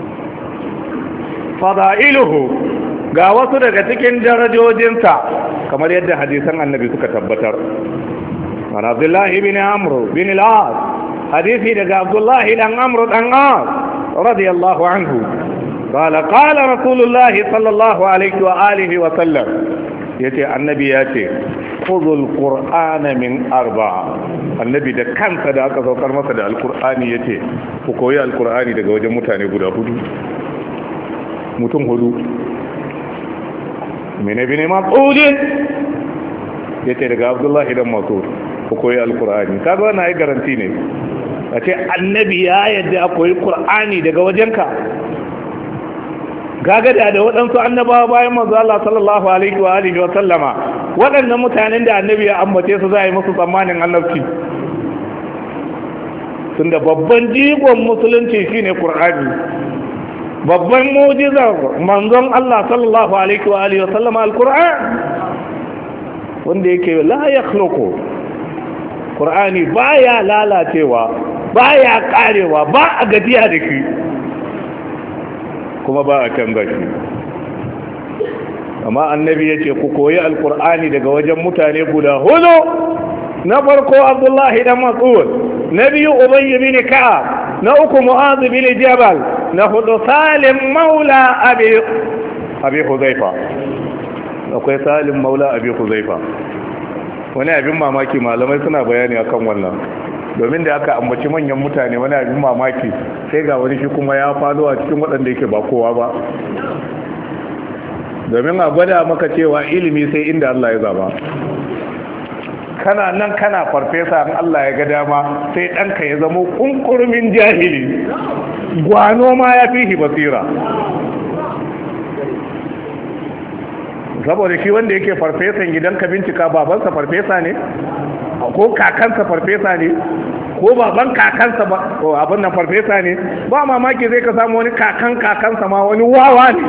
fadailuhu, ga wasu daga cikin darajojinsa kamar yadda hadisan annabi suka tabbatar. an Abdullah ibn Amr bin al-As, hadisi daga Abdullah dan Amr dan As radiyallahu anhu, قال قال رسول الله صلى الله عليه وآله وسلم, yace annabi ya ce khudhul qur'ana min arba'a. Annabi da kansa da aka saukar masa da alqur'ani yace ku koyi alqur'ani daga wajen mutane guda hudu mutum hudu min ibn mas'ud yace daga abdullahi dan mas'ud ku koyi alqur'ani kaga wannan ai garanti ne a ce annabi ya yadda a koyi qur'ani daga wajenka gagada da waɗansu annabawa bayan manzo Allah sallallahu alaihi wa alihi wa sallama waɗannan mutanen da annabi ya ambace su za a yi musu tsammanin annabci tunda babban jigon musulunci shine qur'ani babban mu'jizar manzon Allah sallallahu alaihi wa alihi wa sallama alquran wanda yake la yakhluqu qur'ani baya lalacewa baya karewa ba a gajiya da shi kuma ba a canza shi amma annabi ya ce ku koyi alkur'ani daga wajen mutane guda hudu na farko abdullahi dan mas'ud na biyu ubay bin ka'ab na uku mu'adh bin jabal na hudu salim maula abi abi huzaifa akwai salim maula abi huzaifa wani abin mamaki malamai suna bayani akan wannan domin da aka ambaci manyan mutane wani abin mamaki sai ga wani shi kuma ya fado a cikin waɗanda yake ba kowa ba domin a gwada maka cewa ilimi sai inda Allah ya zaba kana nan kana farfesa in Allah ya ga dama sai ɗanka ya zama kunkurmin jahili gwano ma ya fi basira saboda shi wanda yake farfesan gidan ka bincika babansa farfesa ne ko kakansa farfesa ne ko baban kakansa ba ko abin nan farfesa ne ba mamaki zai ka samu wani kakan kakansa ma wani wawa ne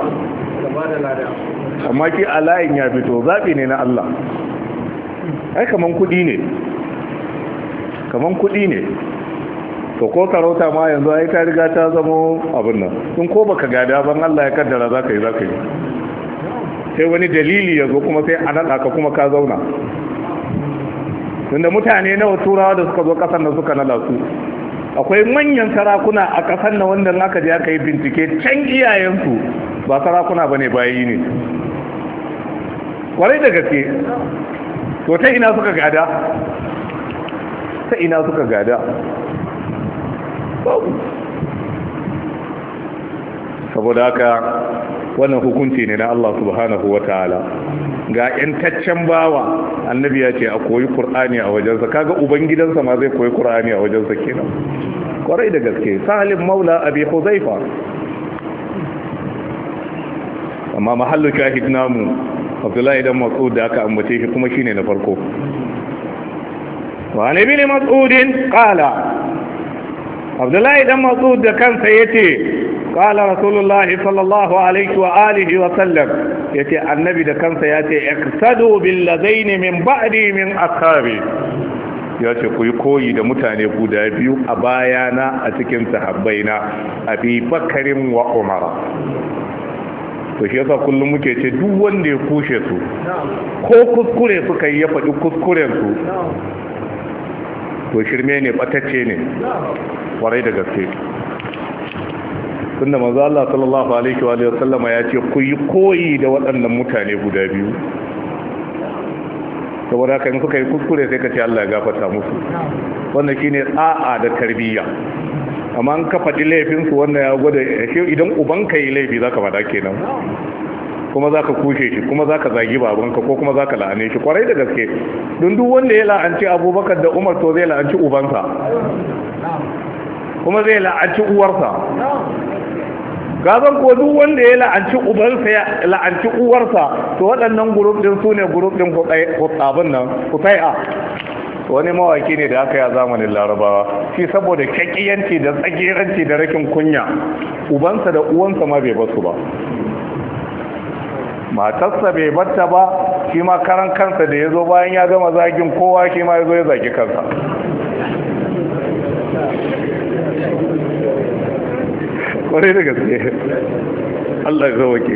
amma ki a layin ya fito zaɓi ne na Allah ai kaman kuɗi ne kaman kuɗi ne to ko sarauta ma yanzu ai ta riga ta zama abin nan in ko baka gada ban Allah ya kaddara zaka yi zaka yi sai wani dalili ya zo kuma sai a naɗa ka kuma ka zauna tunda mutane nawa turawa da suka zo ƙasar da suka nada su akwai manyan sarakuna a ƙasar na wanda aka je aka yi bincike can iyayensu ba sarakuna ba ne bayi ne kwarai da gaske to ta ina suka gada ta ina suka gada saboda haka wannan hukunci ne na Allah subhanahu wa ta'ala ga yantaccen bawa annabi ya ce a koyi Qur'ani a wajensa kaga ubangidansa ma zai koyi Qur'ani a wajensa kenan kwarai da gaske Salim Maula Abi Huzaifa amma mahallu shahid namu Abdullahi dan Mas'ud da aka ambace shi kuma shine na farko wa Nabi ne Mas'udin qala Abdullahi dan Mas'ud da kansa yace قال رسول الله صلى الله عليه وآله وسلم يتي النبي ده كانسا يتي اقتدوا بالذين من بعدي من أصحابي yace ku yi koyi da mutane guda biyu a bayana a cikin sahabbaina Abi Bakarin wa Umar to shi yasa kullum muke ce duk wanda ya kushe su ko kuskure suka yi ya faɗi kuskuren su to shirme ne batacce ne kwarai da gaske tunda manzo Allah sallallahu alaihi wa sallama ya ce ku yi koyi da waɗannan mutane guda biyu saboda haka in kuka yi kuskure sai ka ce Allah ya gafarta musu wannan shine da'a da tarbiyya amma an ka faɗi laifin su wannan ya gwada shi idan uban ka yi laifi zaka faɗa kenan kuma zaka kushe shi kuma zaka zagi babanka ko kuma zaka la'ane shi kwarai da gaske don duk wanda ya la'anci Abubakar da Umar to zai la'anci ubansa kuma zai la'anci uwarsa gazan ko duk wanda ya la'anci ubansa ya la'anci uwarsa to waɗannan group din su ne group din hutsabin nan hutai'a wani mawaki ne da aka yi a zamanin larabawa shi saboda kyakiyanci da tsagiranci da rakin kunya ubansa da uwansa ma bai basu ba matarsa bai batta ba shi ma karan kansa da ya zo bayan ya gama zagin kowa shi ma ya zo ya zagi kansa kwarai da gaske Allah ya zawake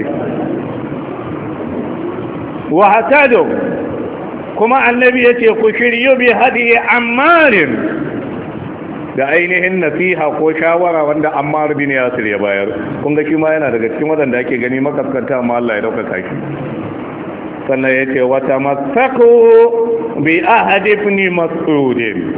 wa hatado kuma annabi yace ku shiryu bi hadi ammarin da ainihin nasiha ko shawara wanda Ammar bin Yasir ya bayar kun ga shi ma yana daga cikin wadanda ake gani makaskanta amma Allah ya dauka shi sannan ya ce wata masaku bi ahadi ibn mas'ud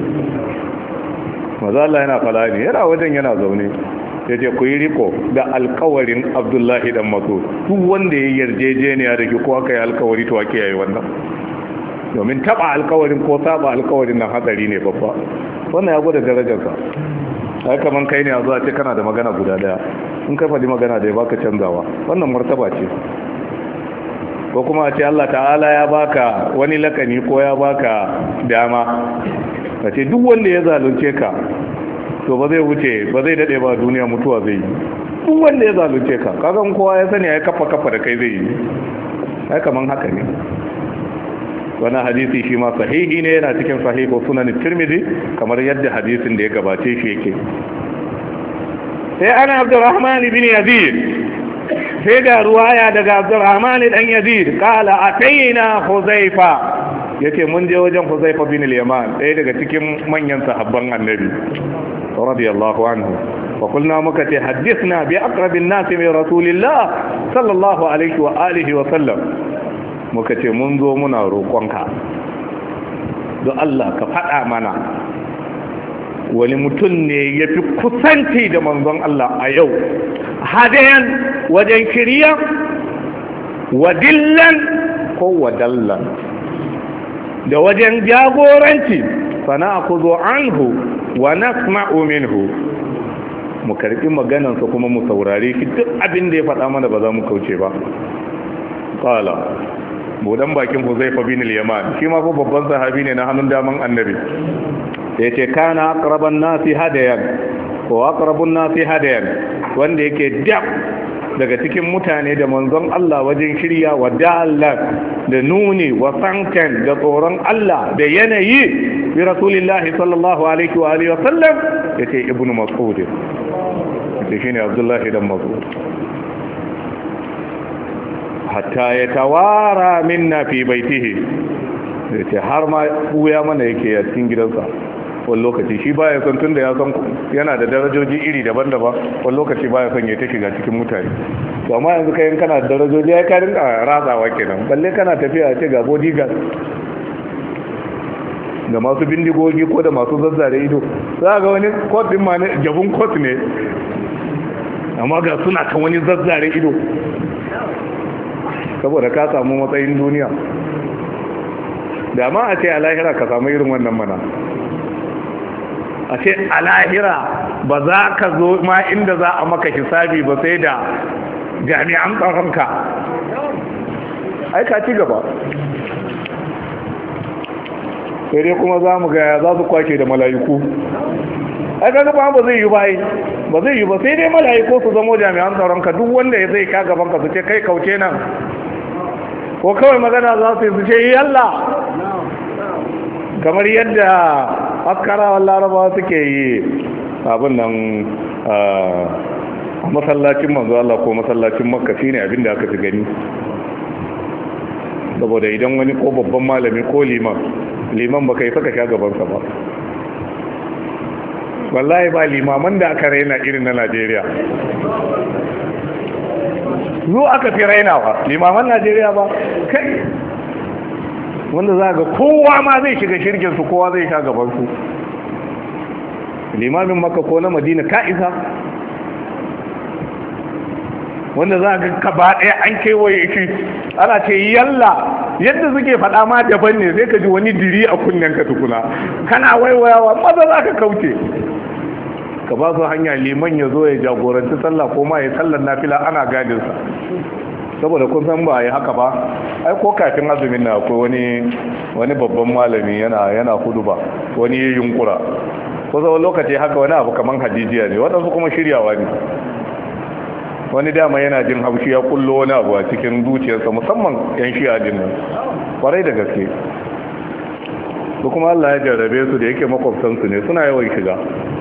maza Allah yana fala ne yana wajen yana zaune ya ce ku yi riko da alkawarin Abdullahi dan Mas'ud duk wanda ya yarjejeniya da ki ko aka yi alkawari to ake yayi wannan domin taba alkawarin ko saba alkawarin nan hatsari ne babba wannan ya gwada darajarsa ai kaman kai ne a zuwa ce kana da magana guda daya in ka faɗi magana da ya baka canzawa wannan martaba ce ko kuma a ce Allah ta'ala ya baka wani lakani ko ya baka dama ka ce duk wanda ya zalunce ka to ba zai wuce ba zai dade ba duniya mutuwa zai yi duk wanda ya zalunce ka kaga kowa ya sani ai kafa kafa da kai zai yi ai kaman haka ne wannan hadisi shi ma sahihi ne yana cikin sahihu sunan Tirmidhi kamar yadda hadisin da ya gabace shi yake sai ana Abdurrahman ibn Yazid sai da ruwaya daga Abdurrahman dan Yazid kala ataina Huzaifa yace mun je wajen Huzaifa bin al-Yaman ɗaya daga cikin manyan sahabban Annabi radiyallahu anhu wa qulna muka ce hadithna bi aqrabin nas min rasulillah sallallahu alaihi wa alihi wa sallam muka ce mun zo muna roƙonka don Allah ka faɗa mana wani mutum ne ya fi kusanci da manzon Allah a yau hadayan wajen kiriya wadillan ko wadallan da wajen jagoranci sana ku zo anhu wa nasma'u minhu mu karɓi maganansa kuma mu saurare shi duk abin da ya faɗa mana ba za mu kauce ba qala budan bakin Huzaifa bin al-Yaman shi ma fa babban sahabi ne na hannun daman annabi yace kana aqraban nasi hadayan ko aqrabun nasi hadayan wanda yake dab daga cikin mutane da manzon Allah wajen shirya wa da'allan da nuni wa sankan da tsoron Allah da yanayi bi rasulillahi sallallahu alaihi wa alihi wa sallam yace ibnu mas'ud yace shine Abdullahi dan Mas'ud hatta ya tawara minna fi baitihi yace har ma buya mana yake a cikin gidansa wani lokaci shi baya son tunda ya san yana da darajoji iri daban-daban wani lokaci baya son ya ta shiga cikin mutane to amma yanzu kai kana da darajoji ya ka rinka ratsawa kenan balle kana tafiya ce ga bodyguard da masu bindigogi ko da masu zazzare ido za ga wani court din ma ne jabun court ne amma ga suna kan wani zazzare ido saboda ka samu matsayin duniya da ma a ce a lahira ka samu irin wannan mana a ce a lahira ba za ka zo ma inda za a maka hisabi ba sai da jami'an tsaronka ai ka ci gaba sai dai kuma za mu gaya za su kwace da mala'iku ai kaga ba ba zai yi ba ba zai yi ba sai dai mala'iku su zamo jami'an tsaronka duk wanda ya zai ka gaban ka su ce kai kauce nan ko kawai magana za su yi su ce yalla kamar yadda askarawan larabawa suke yi abin nan a masallacin manzo Allah ko masallacin makka shine abin da aka fi gani saboda idan wani ko babban malami ko liman liman baka yi saka sha gabansa ba wallahi ba limaman da aka raina irin na Najeriya zo aka fi rainawa limaman Najeriya ba kai wanda za ga kowa ma zai shiga shirginsu kowa zai sha gabansu limamin Makka ko na Madina ka isa wanda za ga kaba ɗaya an kewaye shi ana ce yalla yadda suke faɗa ma daban ne sai ka ji wani diri a kunnen ka tukuna kana waiwayawa maza za ka kauce ka ba su hanya liman ya zo ya jagoranci sallah ko ma ya sallar nafila ana gadinsa saboda kun san ba yi haka ba ai ko kafin azumin na akwai wani wani babban malami yana yana hudu ba wani yunkura ko zawon lokaci haka wani abu kaman hadijiya ne waɗansu kuma shiryawa ne wani dama yana jin haushi ya kullo wani abu a cikin zuciyarsa musamman yan shi'a din nan kwarai da gaske su kuma Allah ya jarrabe su da yake makwabtansu ne suna yawan shiga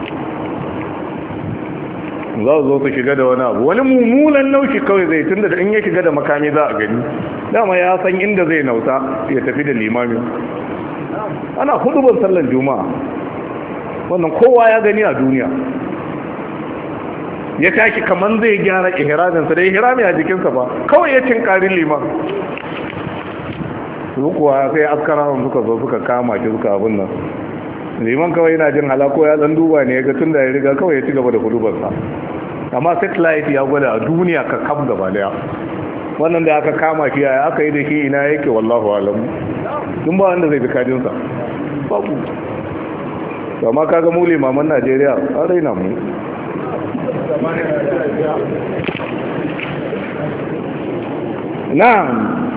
za su zo su shiga da wani abu wani mummunan naushi kawai zai tunda da in ya shiga da makami za a gani dama ya san inda zai nauta ya tafi da limamin ana hudubar sallar juma'a wannan kowa ya gani a duniya ya tashi kamar zai gyara ihraminsa da ihrami a jikinsa ba kawai ya cin karin liman su kuwa sai askarawan suka zo suka kama shi suka abin nan liman kawai yana jin halako ya dan duba ne ga tun da ya riga kawai ya ci gaba da hudubarsa amma satellite ya gwada a duniya ka kaf gaba daya wannan da aka kama shi ya aka yi da shi ina yake wallahu alam dun ba wanda zai bi kadinsa babu amma kaga mu limaman Najeriya an raina mu na'am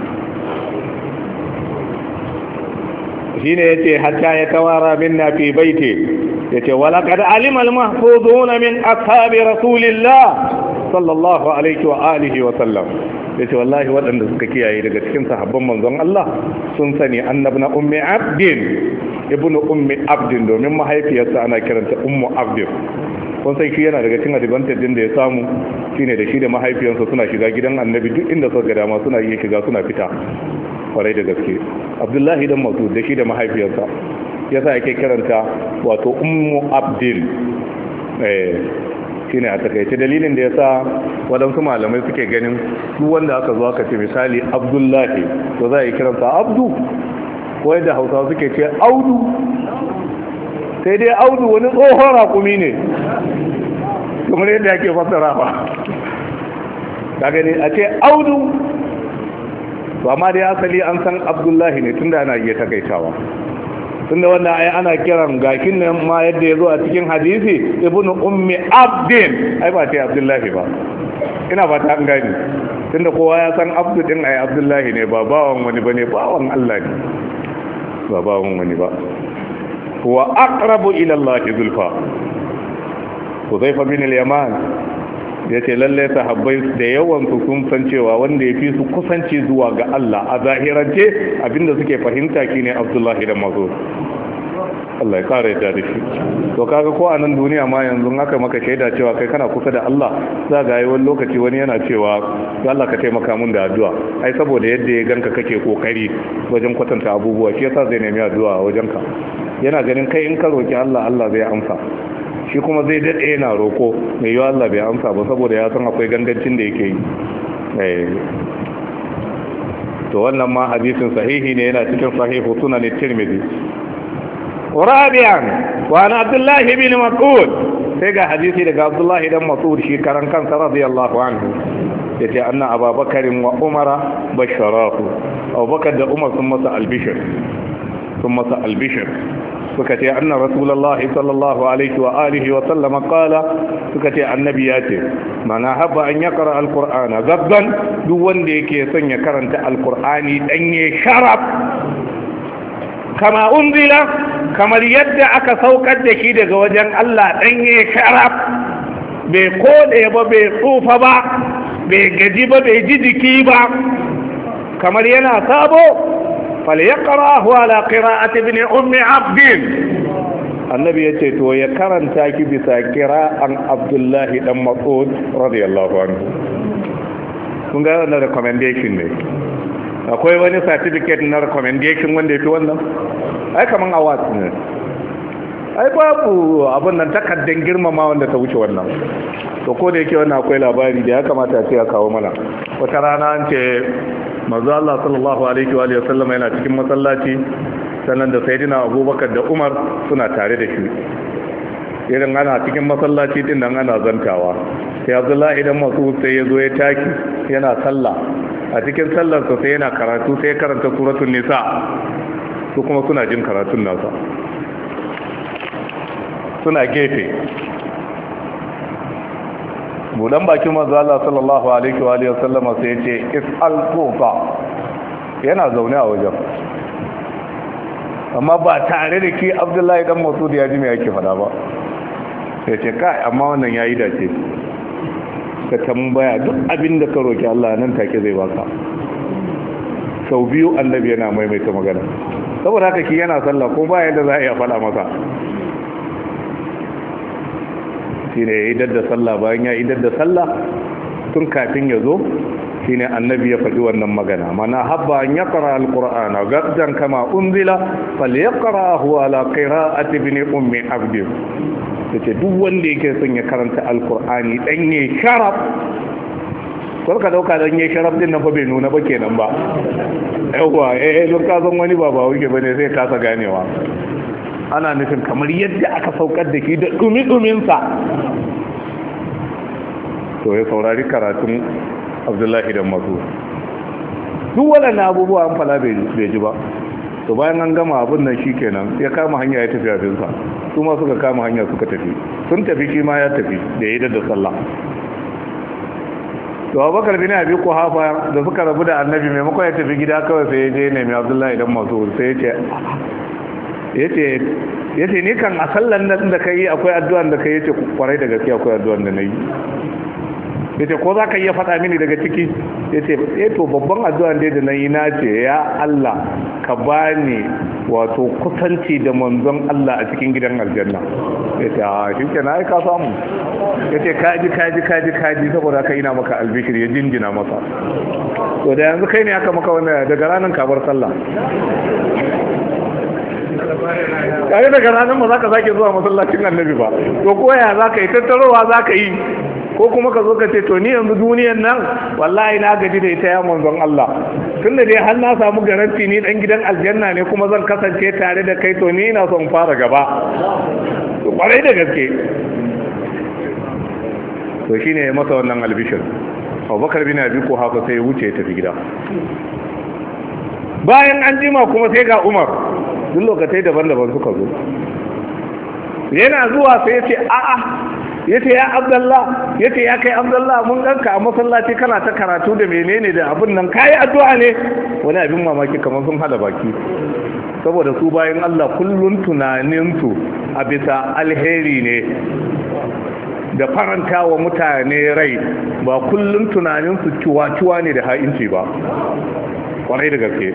shine yace hatta ya tawara minna fi baiti yace wala qad alima al mahfuzuna min ashabi rasulillah sallallahu alaihi wa alihi wa sallam yace wallahi wadanda suka kiyaye daga cikin sahabban manzon Allah sun sani annabna ummi abdin ibnu ummi abdin domin mahaifiyarsa ana kiranta ummu abdin kun sai shi yana daga cikin advantage din da ya samu shine da shi da mahaifiyarsa suna shiga gidan annabi duk inda suka ga dama suna iya shiga suna fita kwarai da gaske abdullahi dan masud da shi da mahaifiyarsa yasa yake kiranta wato ummu abdin eh shine a takaice dalilin da yasa wadansu malamai suke ganin duk wanda aka zo aka ce misali abdullahi to za a yi kiransa abdu ko yadda hausawa suke ce audu sai dai audu wani tsohon rakumi ne kamar yadda ake fassarawa ka gani a ce audu to amma dai asali an san abdullahi ne tunda ana iya takaitawa tunda wannan ai ana kiran gakin nan ma yadda ya zo a cikin hadisi ibnu ummi abdin ai ba ta abdullahi ba ina ba ta an gani tunda kowa ya san abdu din ai abdullahi ne ba bawan wani bane bawan Allah ne ba bawan wani ba huwa aqrabu ila Allah zulfa Huzaifa bin al-Yaman yace lalle sahabbai da yawan su sun san cewa wanda yafi su kusanci zuwa ga Allah a zahirance abinda suke fahimta shine Abdullahi da Mas'ud Allah ya kare da shi to kaga ko a nan duniya ma yanzu aka maka shaida cewa kai kana kusa da Allah za ga yi wani lokaci wani yana cewa Allah ka taimaka mun da addu'a ai saboda yadda ya ganka kake kokari wajen kwatanta abubuwa shi yasa zai nemi addu'a a wajenka yana ganin kai in ka roki Allah Allah zai amsa shi kuma zai dade yana roko mai yiwa Allah bai amsa ba saboda ya san akwai gangancin da yake yi eh to wannan ma hadisin sahihi ne yana cikin sahihu sunan Tirmidhi rabi'an wa an Abdullah ibn Mas'ud sai ga hadisi daga Abdullah ibn Mas'ud shi karan kansa radiyallahu anhu yace anna Abubakar wa Umar basharahu Abubakar da Umar sun masa albishir sun masa albishir suka ce anna rasulullahi sallallahu alaihi wa alihi wa sallam qala suka ce annabi ya ce mana habba an yaqra alqur'ana gabban duk wanda yake son ya karanta alqur'ani danye sharaf kama unzila kamar yadda aka saukar da shi daga wajen Allah danye sharaf bai kode ba bai tsufa ba bai gaji ba bai ji jiki ba kamar yana sabo falyaqrahu ala qira'ati ibn ummi abd annabi yace to ya karanta ki bisa qira'an abdullahi dan mas'ud radiyallahu anhu kun ga wannan recommendation ne akwai wani certificate na recommendation wanda yafi wannan ai kaman award ne ai babu abin nan takaddan girmama wanda ta wuce wannan to ko da yake wannan akwai labari da ya kamata sai ya kawo mana wata rana an ce manzo Allah sallallahu alaihi wa alihi wasallam yana cikin masallaci sannan da sayyidina Abubakar da Umar suna tare da shi irin ana cikin masallaci din nan ana zantawa sai Abdullahi dan Mas'ud sai ya zo ya taki yana sallah a cikin sallar sa sai yana karatu sai ya karanta suratul nisa su kuma suna jin karatun nasa suna gefe budan bakin manzo Allah sallallahu alaihi wa alihi wasallama sai yace is'al tufa yana zaune a wajen amma ba tare da ki Abdullahi dan Mas'ud ya ji me yake fada ba sai ce kai amma wannan yayi dace ka tambaya duk abin da ka roki Allah nan take zai baka sau biyu annabi yana maimaita magana saboda haka ki yana sallah ko ba yadda za a iya fada masa shine ya idar da sallah bayan ya idar da sallah tun kafin ya zo shine annabi ya faɗi wannan magana mana habba an yaqra alqur'ana gaddan kama unzila falyaqrahu ala qira'ati ibn ummi abd yace duk wanda yake son ya karanta alqur'ani danye sharaf kar ka dauka dan yayi sharaf din nan fa bai nuna ba kenan ba yawa eh don ka san wani ba ba wuke bane sai kasa ganewa ana nufin kamar yadda aka saukar da shi da dumi dumin sa to ya saurari karatun Abdullahi dan Mas'ud duk waɗannan abubuwa an fala bai ji ba to bayan an gama abin nan shikenan ya kama hanya ya tafi abinsa su ma suka kama hanya suka tafi sun tafi shi ma ya tafi da ya yi da sallah to Abubakar bin Abi Quhafa da suka rabu da Annabi maimakon ya tafi gida kawai sai ya je nemi Abdullahi dan Mas'ud sai ya ce yace yace ni kan a sallan nan da kai akwai addu'an da kai yace kwarai da gaske akwai addu'an da nayi yace ko za ka iya faɗa mini daga ciki yace eh to babban addu'an dai da nayi na ce ya Allah ka bani wato kusanci da manzon Allah a cikin gidan aljanna yace a shikenan ai ka samu yace kaji kaji kaji kaji saboda kai ina maka albishir ya jinjina masa to da yanzu kai ne aka maka wannan daga ranar kabar sallah kare daga ranar ba za ka sake zuwa masallacin annabi ba to koya za ka yi tattarowa za ka yi ko kuma ka zo ka ce to ni yanzu duniyan nan wallahi na gaji da ita ya manzon Allah tunda dai har na samu garanti ni dan gidan aljanna ne kuma zan kasance tare da kai to ni ina son fara gaba to kwarai da gaske to shine ya masa wannan albishir Abubakar bin Abi Quhafa sai ya wuce ya tafi gida bayan an jima kuma sai ga Umar duk lokacin daban-daban suka zo yana zuwa sai ya ce a'a yace ya Abdullah yace ya kai Abdullah mun ganka a masallaci kana ta karatu da menene da abin nan kai addu'a ne wani abin mamaki kamar sun hada baki saboda su bayan Allah kullun tunanin su a bisa alheri ne da faranta wa mutane rai ba kullun tunanin su ciwa-ciwa ne da ha'inci ba kwarai da gaske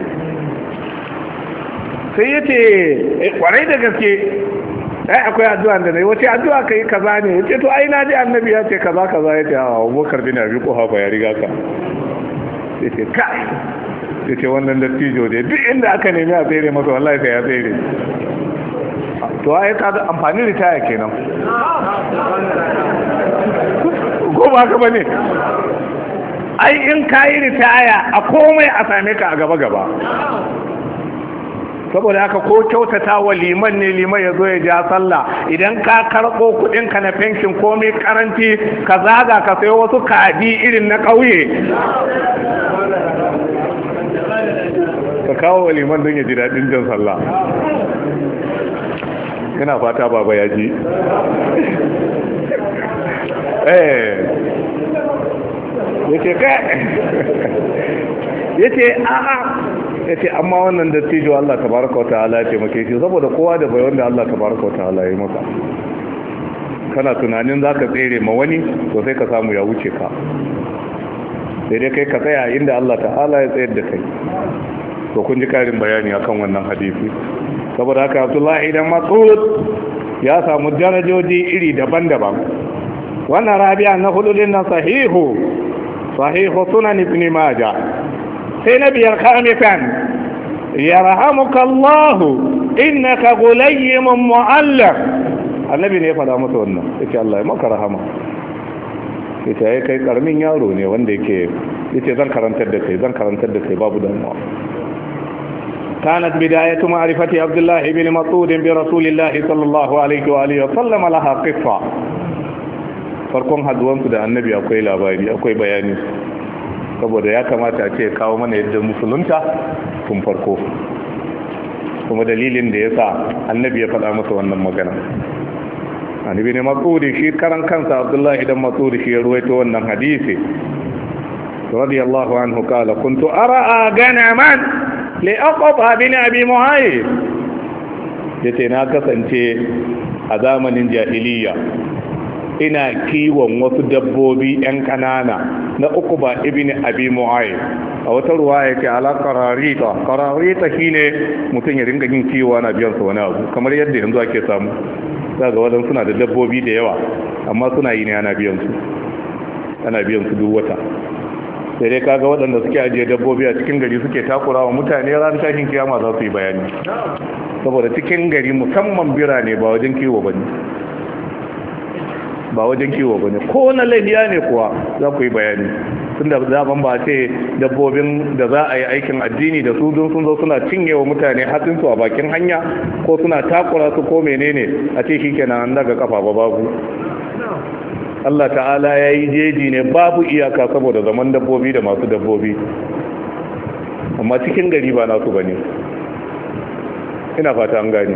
sai yace kwarai da gaske ai akwai addu'a da nayi wace addu'a kai kaza ne yace to ai naji annabi ya ce kaza kaza yace a Abubakar bin Abi Quhafa ya riga ka yace kai yace wannan dattijo dai duk inda aka nemi a tsere masa wallahi sai ya tsere to ai ka amfani ritaya kenan ko ba ka bane ai in kai ritaya a komai a same ka a gaba gaba saboda haka ko kyautata wa liman ne liman ya zo ya ja sallah idan ka karɓo kuɗinka na fenkin komai karanti ka zaga ka sayo wasu kaji irin na ƙauye ka kawo wa liman don ya ji daɗin jan sallah yana fata baba ya ji eh yace ka yace a'a ya ce amma wannan dattijo Allah tabaraka wa ta'ala ya taimake shi saboda kowa da bai wanda Allah tabaraka wa ta'ala ya masa kana tunanin za ka tsere ma wani to sai ka samu ya wuce ka sai dai kai ka tsaya inda Allah ta'ala ya tsayar da kai to kun ji karin bayani akan wannan hadisi saboda haka Abdullahi dan Mas'ud ya samu darajoji iri daban-daban wannan rabi'a na hudu din na sahihu sahihu sunan ibn majah sai na biyar khamisan yarhamuka Allah innaka gulaymun mu'allaq annabi ne ya fada masa wannan yace Allah ya maka rahama yace ai kai karamin yaro ne wanda yake yace zan karantar da kai zan karantar da kai babu damuwa كانت بداية معرفة عبد الله بن مسعود برسول الله صلى الله عليه وآله وسلم لها قصة farkon haduwansu da annabi akwai labari akwai bayani saboda ya kamata a ce kawo mana yadda musulunta tun farko kuma dalilin da ya sa annabi ya faɗa masa wannan magana annabi ne matsudi shi karan kansa abdullahi dan matsudi shi ya ruwaito wannan hadisi radiyallahu anhu kala kuntu ara ganaman li aqba bin abi muhayyib yace na kasance a zamanin jahiliya ina kiwon wasu dabbobi yan kanana na uku ba ibn abi mu'ayyib a wata ruwa yake ala qararita qararita shine mutum ya ringa yin kiwo ana biyan sa wani abu kamar yadda yanzu ake samu daga wadan suna da dabbobi da yawa amma suna yi ne ana biyan su ana biyan su duk wata sai dai kaga waɗanda suke ajiye dabbobi a cikin gari suke takurawa mutane ran tashin kiyama za su yi bayani saboda cikin gari musamman birane ba wajen kiwo bane ba wajen kiwo bane ko na lahiya ne kuwa za ku yi bayani tunda zaban ba ce dabbobin da za a yi aikin addini da su don sun zo suna cinye wa mutane hatsinsu a bakin hanya ko suna takura su ko menene a ce shikenan an daga kafa ba babu. Allah ta'ala ya yi jeji ne babu iyaka saboda zaman dabbobi da masu dabbobi, amma cikin gari ba nasu ba ne. Ina fata an gani.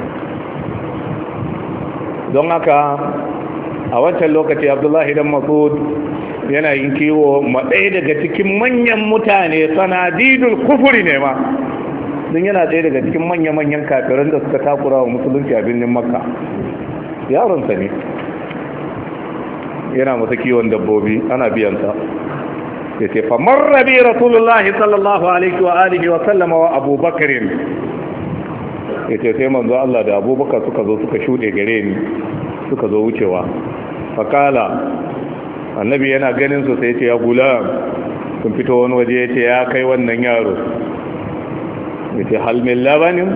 Don haka a wancan lokaci Abdullahi dan Mas'ud yana yin kiwo ma ɗaya daga cikin manyan mutane, sanadidul kufuri ne ma, don yana ɗaya daga cikin manya-manyan kafiran da suka takura wa musulunci a birnin Makka. Yaronsa ne yana masa kiwon dabbobi, ana biyansa. ya ce famar rabi rasulullahi sallallahu alaihi wa alihi wa sallama wa abubakarin, ya ce sai manzo Allah da abubakar suka zo suka shuɗe gare ni, suka zo wucewa. fakala annabi yana ganin su sai ya ce ya gulam, sun fito wani waje ya ce ya kai wannan yaro, ya ce halmin labanin,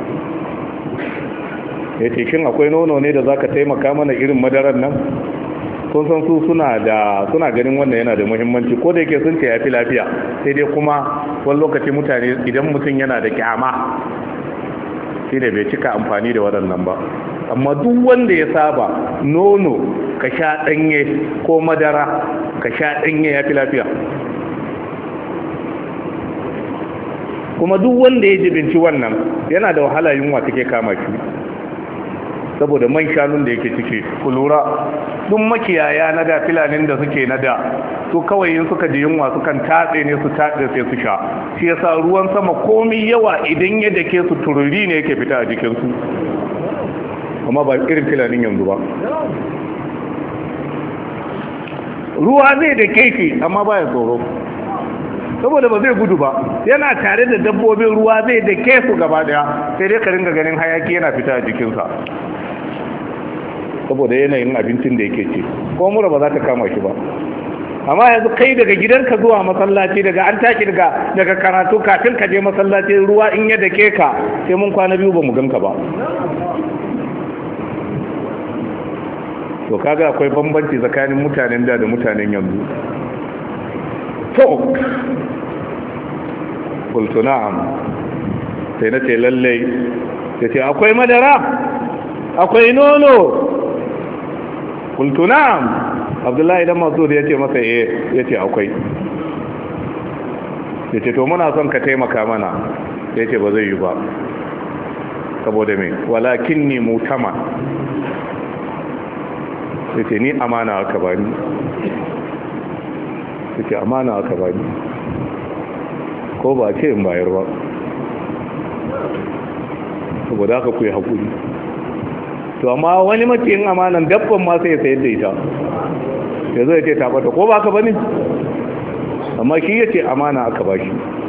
ya ce shin akwai nono ne da za ka taimaka mana irin madarar nan? kun san su suna da suna ganin wannan yana da muhimmanci, ko da yake sun ce ya fi lafiya, sai dai kuma wani lokaci mutane idan mutum yana da kyama shi ne bai cika amfani da waɗannan ba. Amma duk wanda ya saba nono ka sha ɗanye ko madara ka sha ɗanye ya fi lafiya, kuma duk wanda ya jibinci wannan yana da wahala yunwa take kama shi saboda man shanun da yake ciki. Ku lura duk makiyaya na da filanin da suke na da su kawai yin suka ji yunwa sukan tatse ne su tatse sai su sha, shi yasa ruwan sama komai yawa idan ya dake su tururi ne yake fita a jikinsu, amma ba irin filanin yanzu ba. Ruwa zai da keke amma baya tsoro saboda ba zai gudu ba, yana tare da dabbobin ruwa zai da ke su gaba daya, sai dai ka ringa ganin hayaki yana fita a jikinsa saboda yanayin abincin da yake ci, ko mura ba za ta kama shi ba. Amma yanzu kai daga gidanka zuwa masallaci, daga an taki daga daga karatu kafin ka je masallaci ruwa in ya dake ka sai mun kwana biyu ba mu ganka ba. To kaga akwai bambanci tsakanin mutanen da da mutanen yanzu. To qultu na'am, sai na ce lalle, sai ce akwai madara, akwai nono. Qultu na'am, Abdullahi dan Mas'ud ya ce masa eh, ya ce akwai. Ya ce to muna son ka taimaka mana. Ya ce ba zai yi ba, saboda me, walakinni mutama, ya ce ni amana aka bani, ya ce amana aka bani, ko ba ce in bayar ba, saboda haka ku yi haƙuri. To amma wani maciyin amanan dabban ma sai ya sayar da ita, ya zo ya ce tabbata, ko ba ka bane? Amma shi ya ce amana aka ba shi,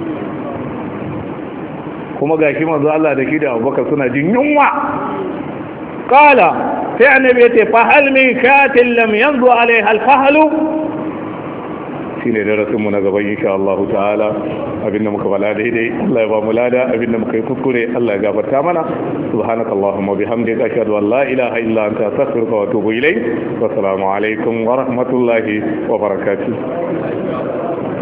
kuma ga shi manzo Allah da shi da Abubakar suna jin yunwa. Kala sai annabi ya ce fa hal min katin lam yanzu alaiha alfahlu. Shine darasin mu na gaba insha Allah ta'ala. Abinda muka bala daidai Allah ya ba mu lada, abinda muka yi kuskure Allah ya gafarta mana. Subhanakallahumma bihamdika ashhadu an la ilaha illa anta astaghfiruka wa atubu ilayk. Wa assalamu alaikum wa rahmatullahi wa barakatuh.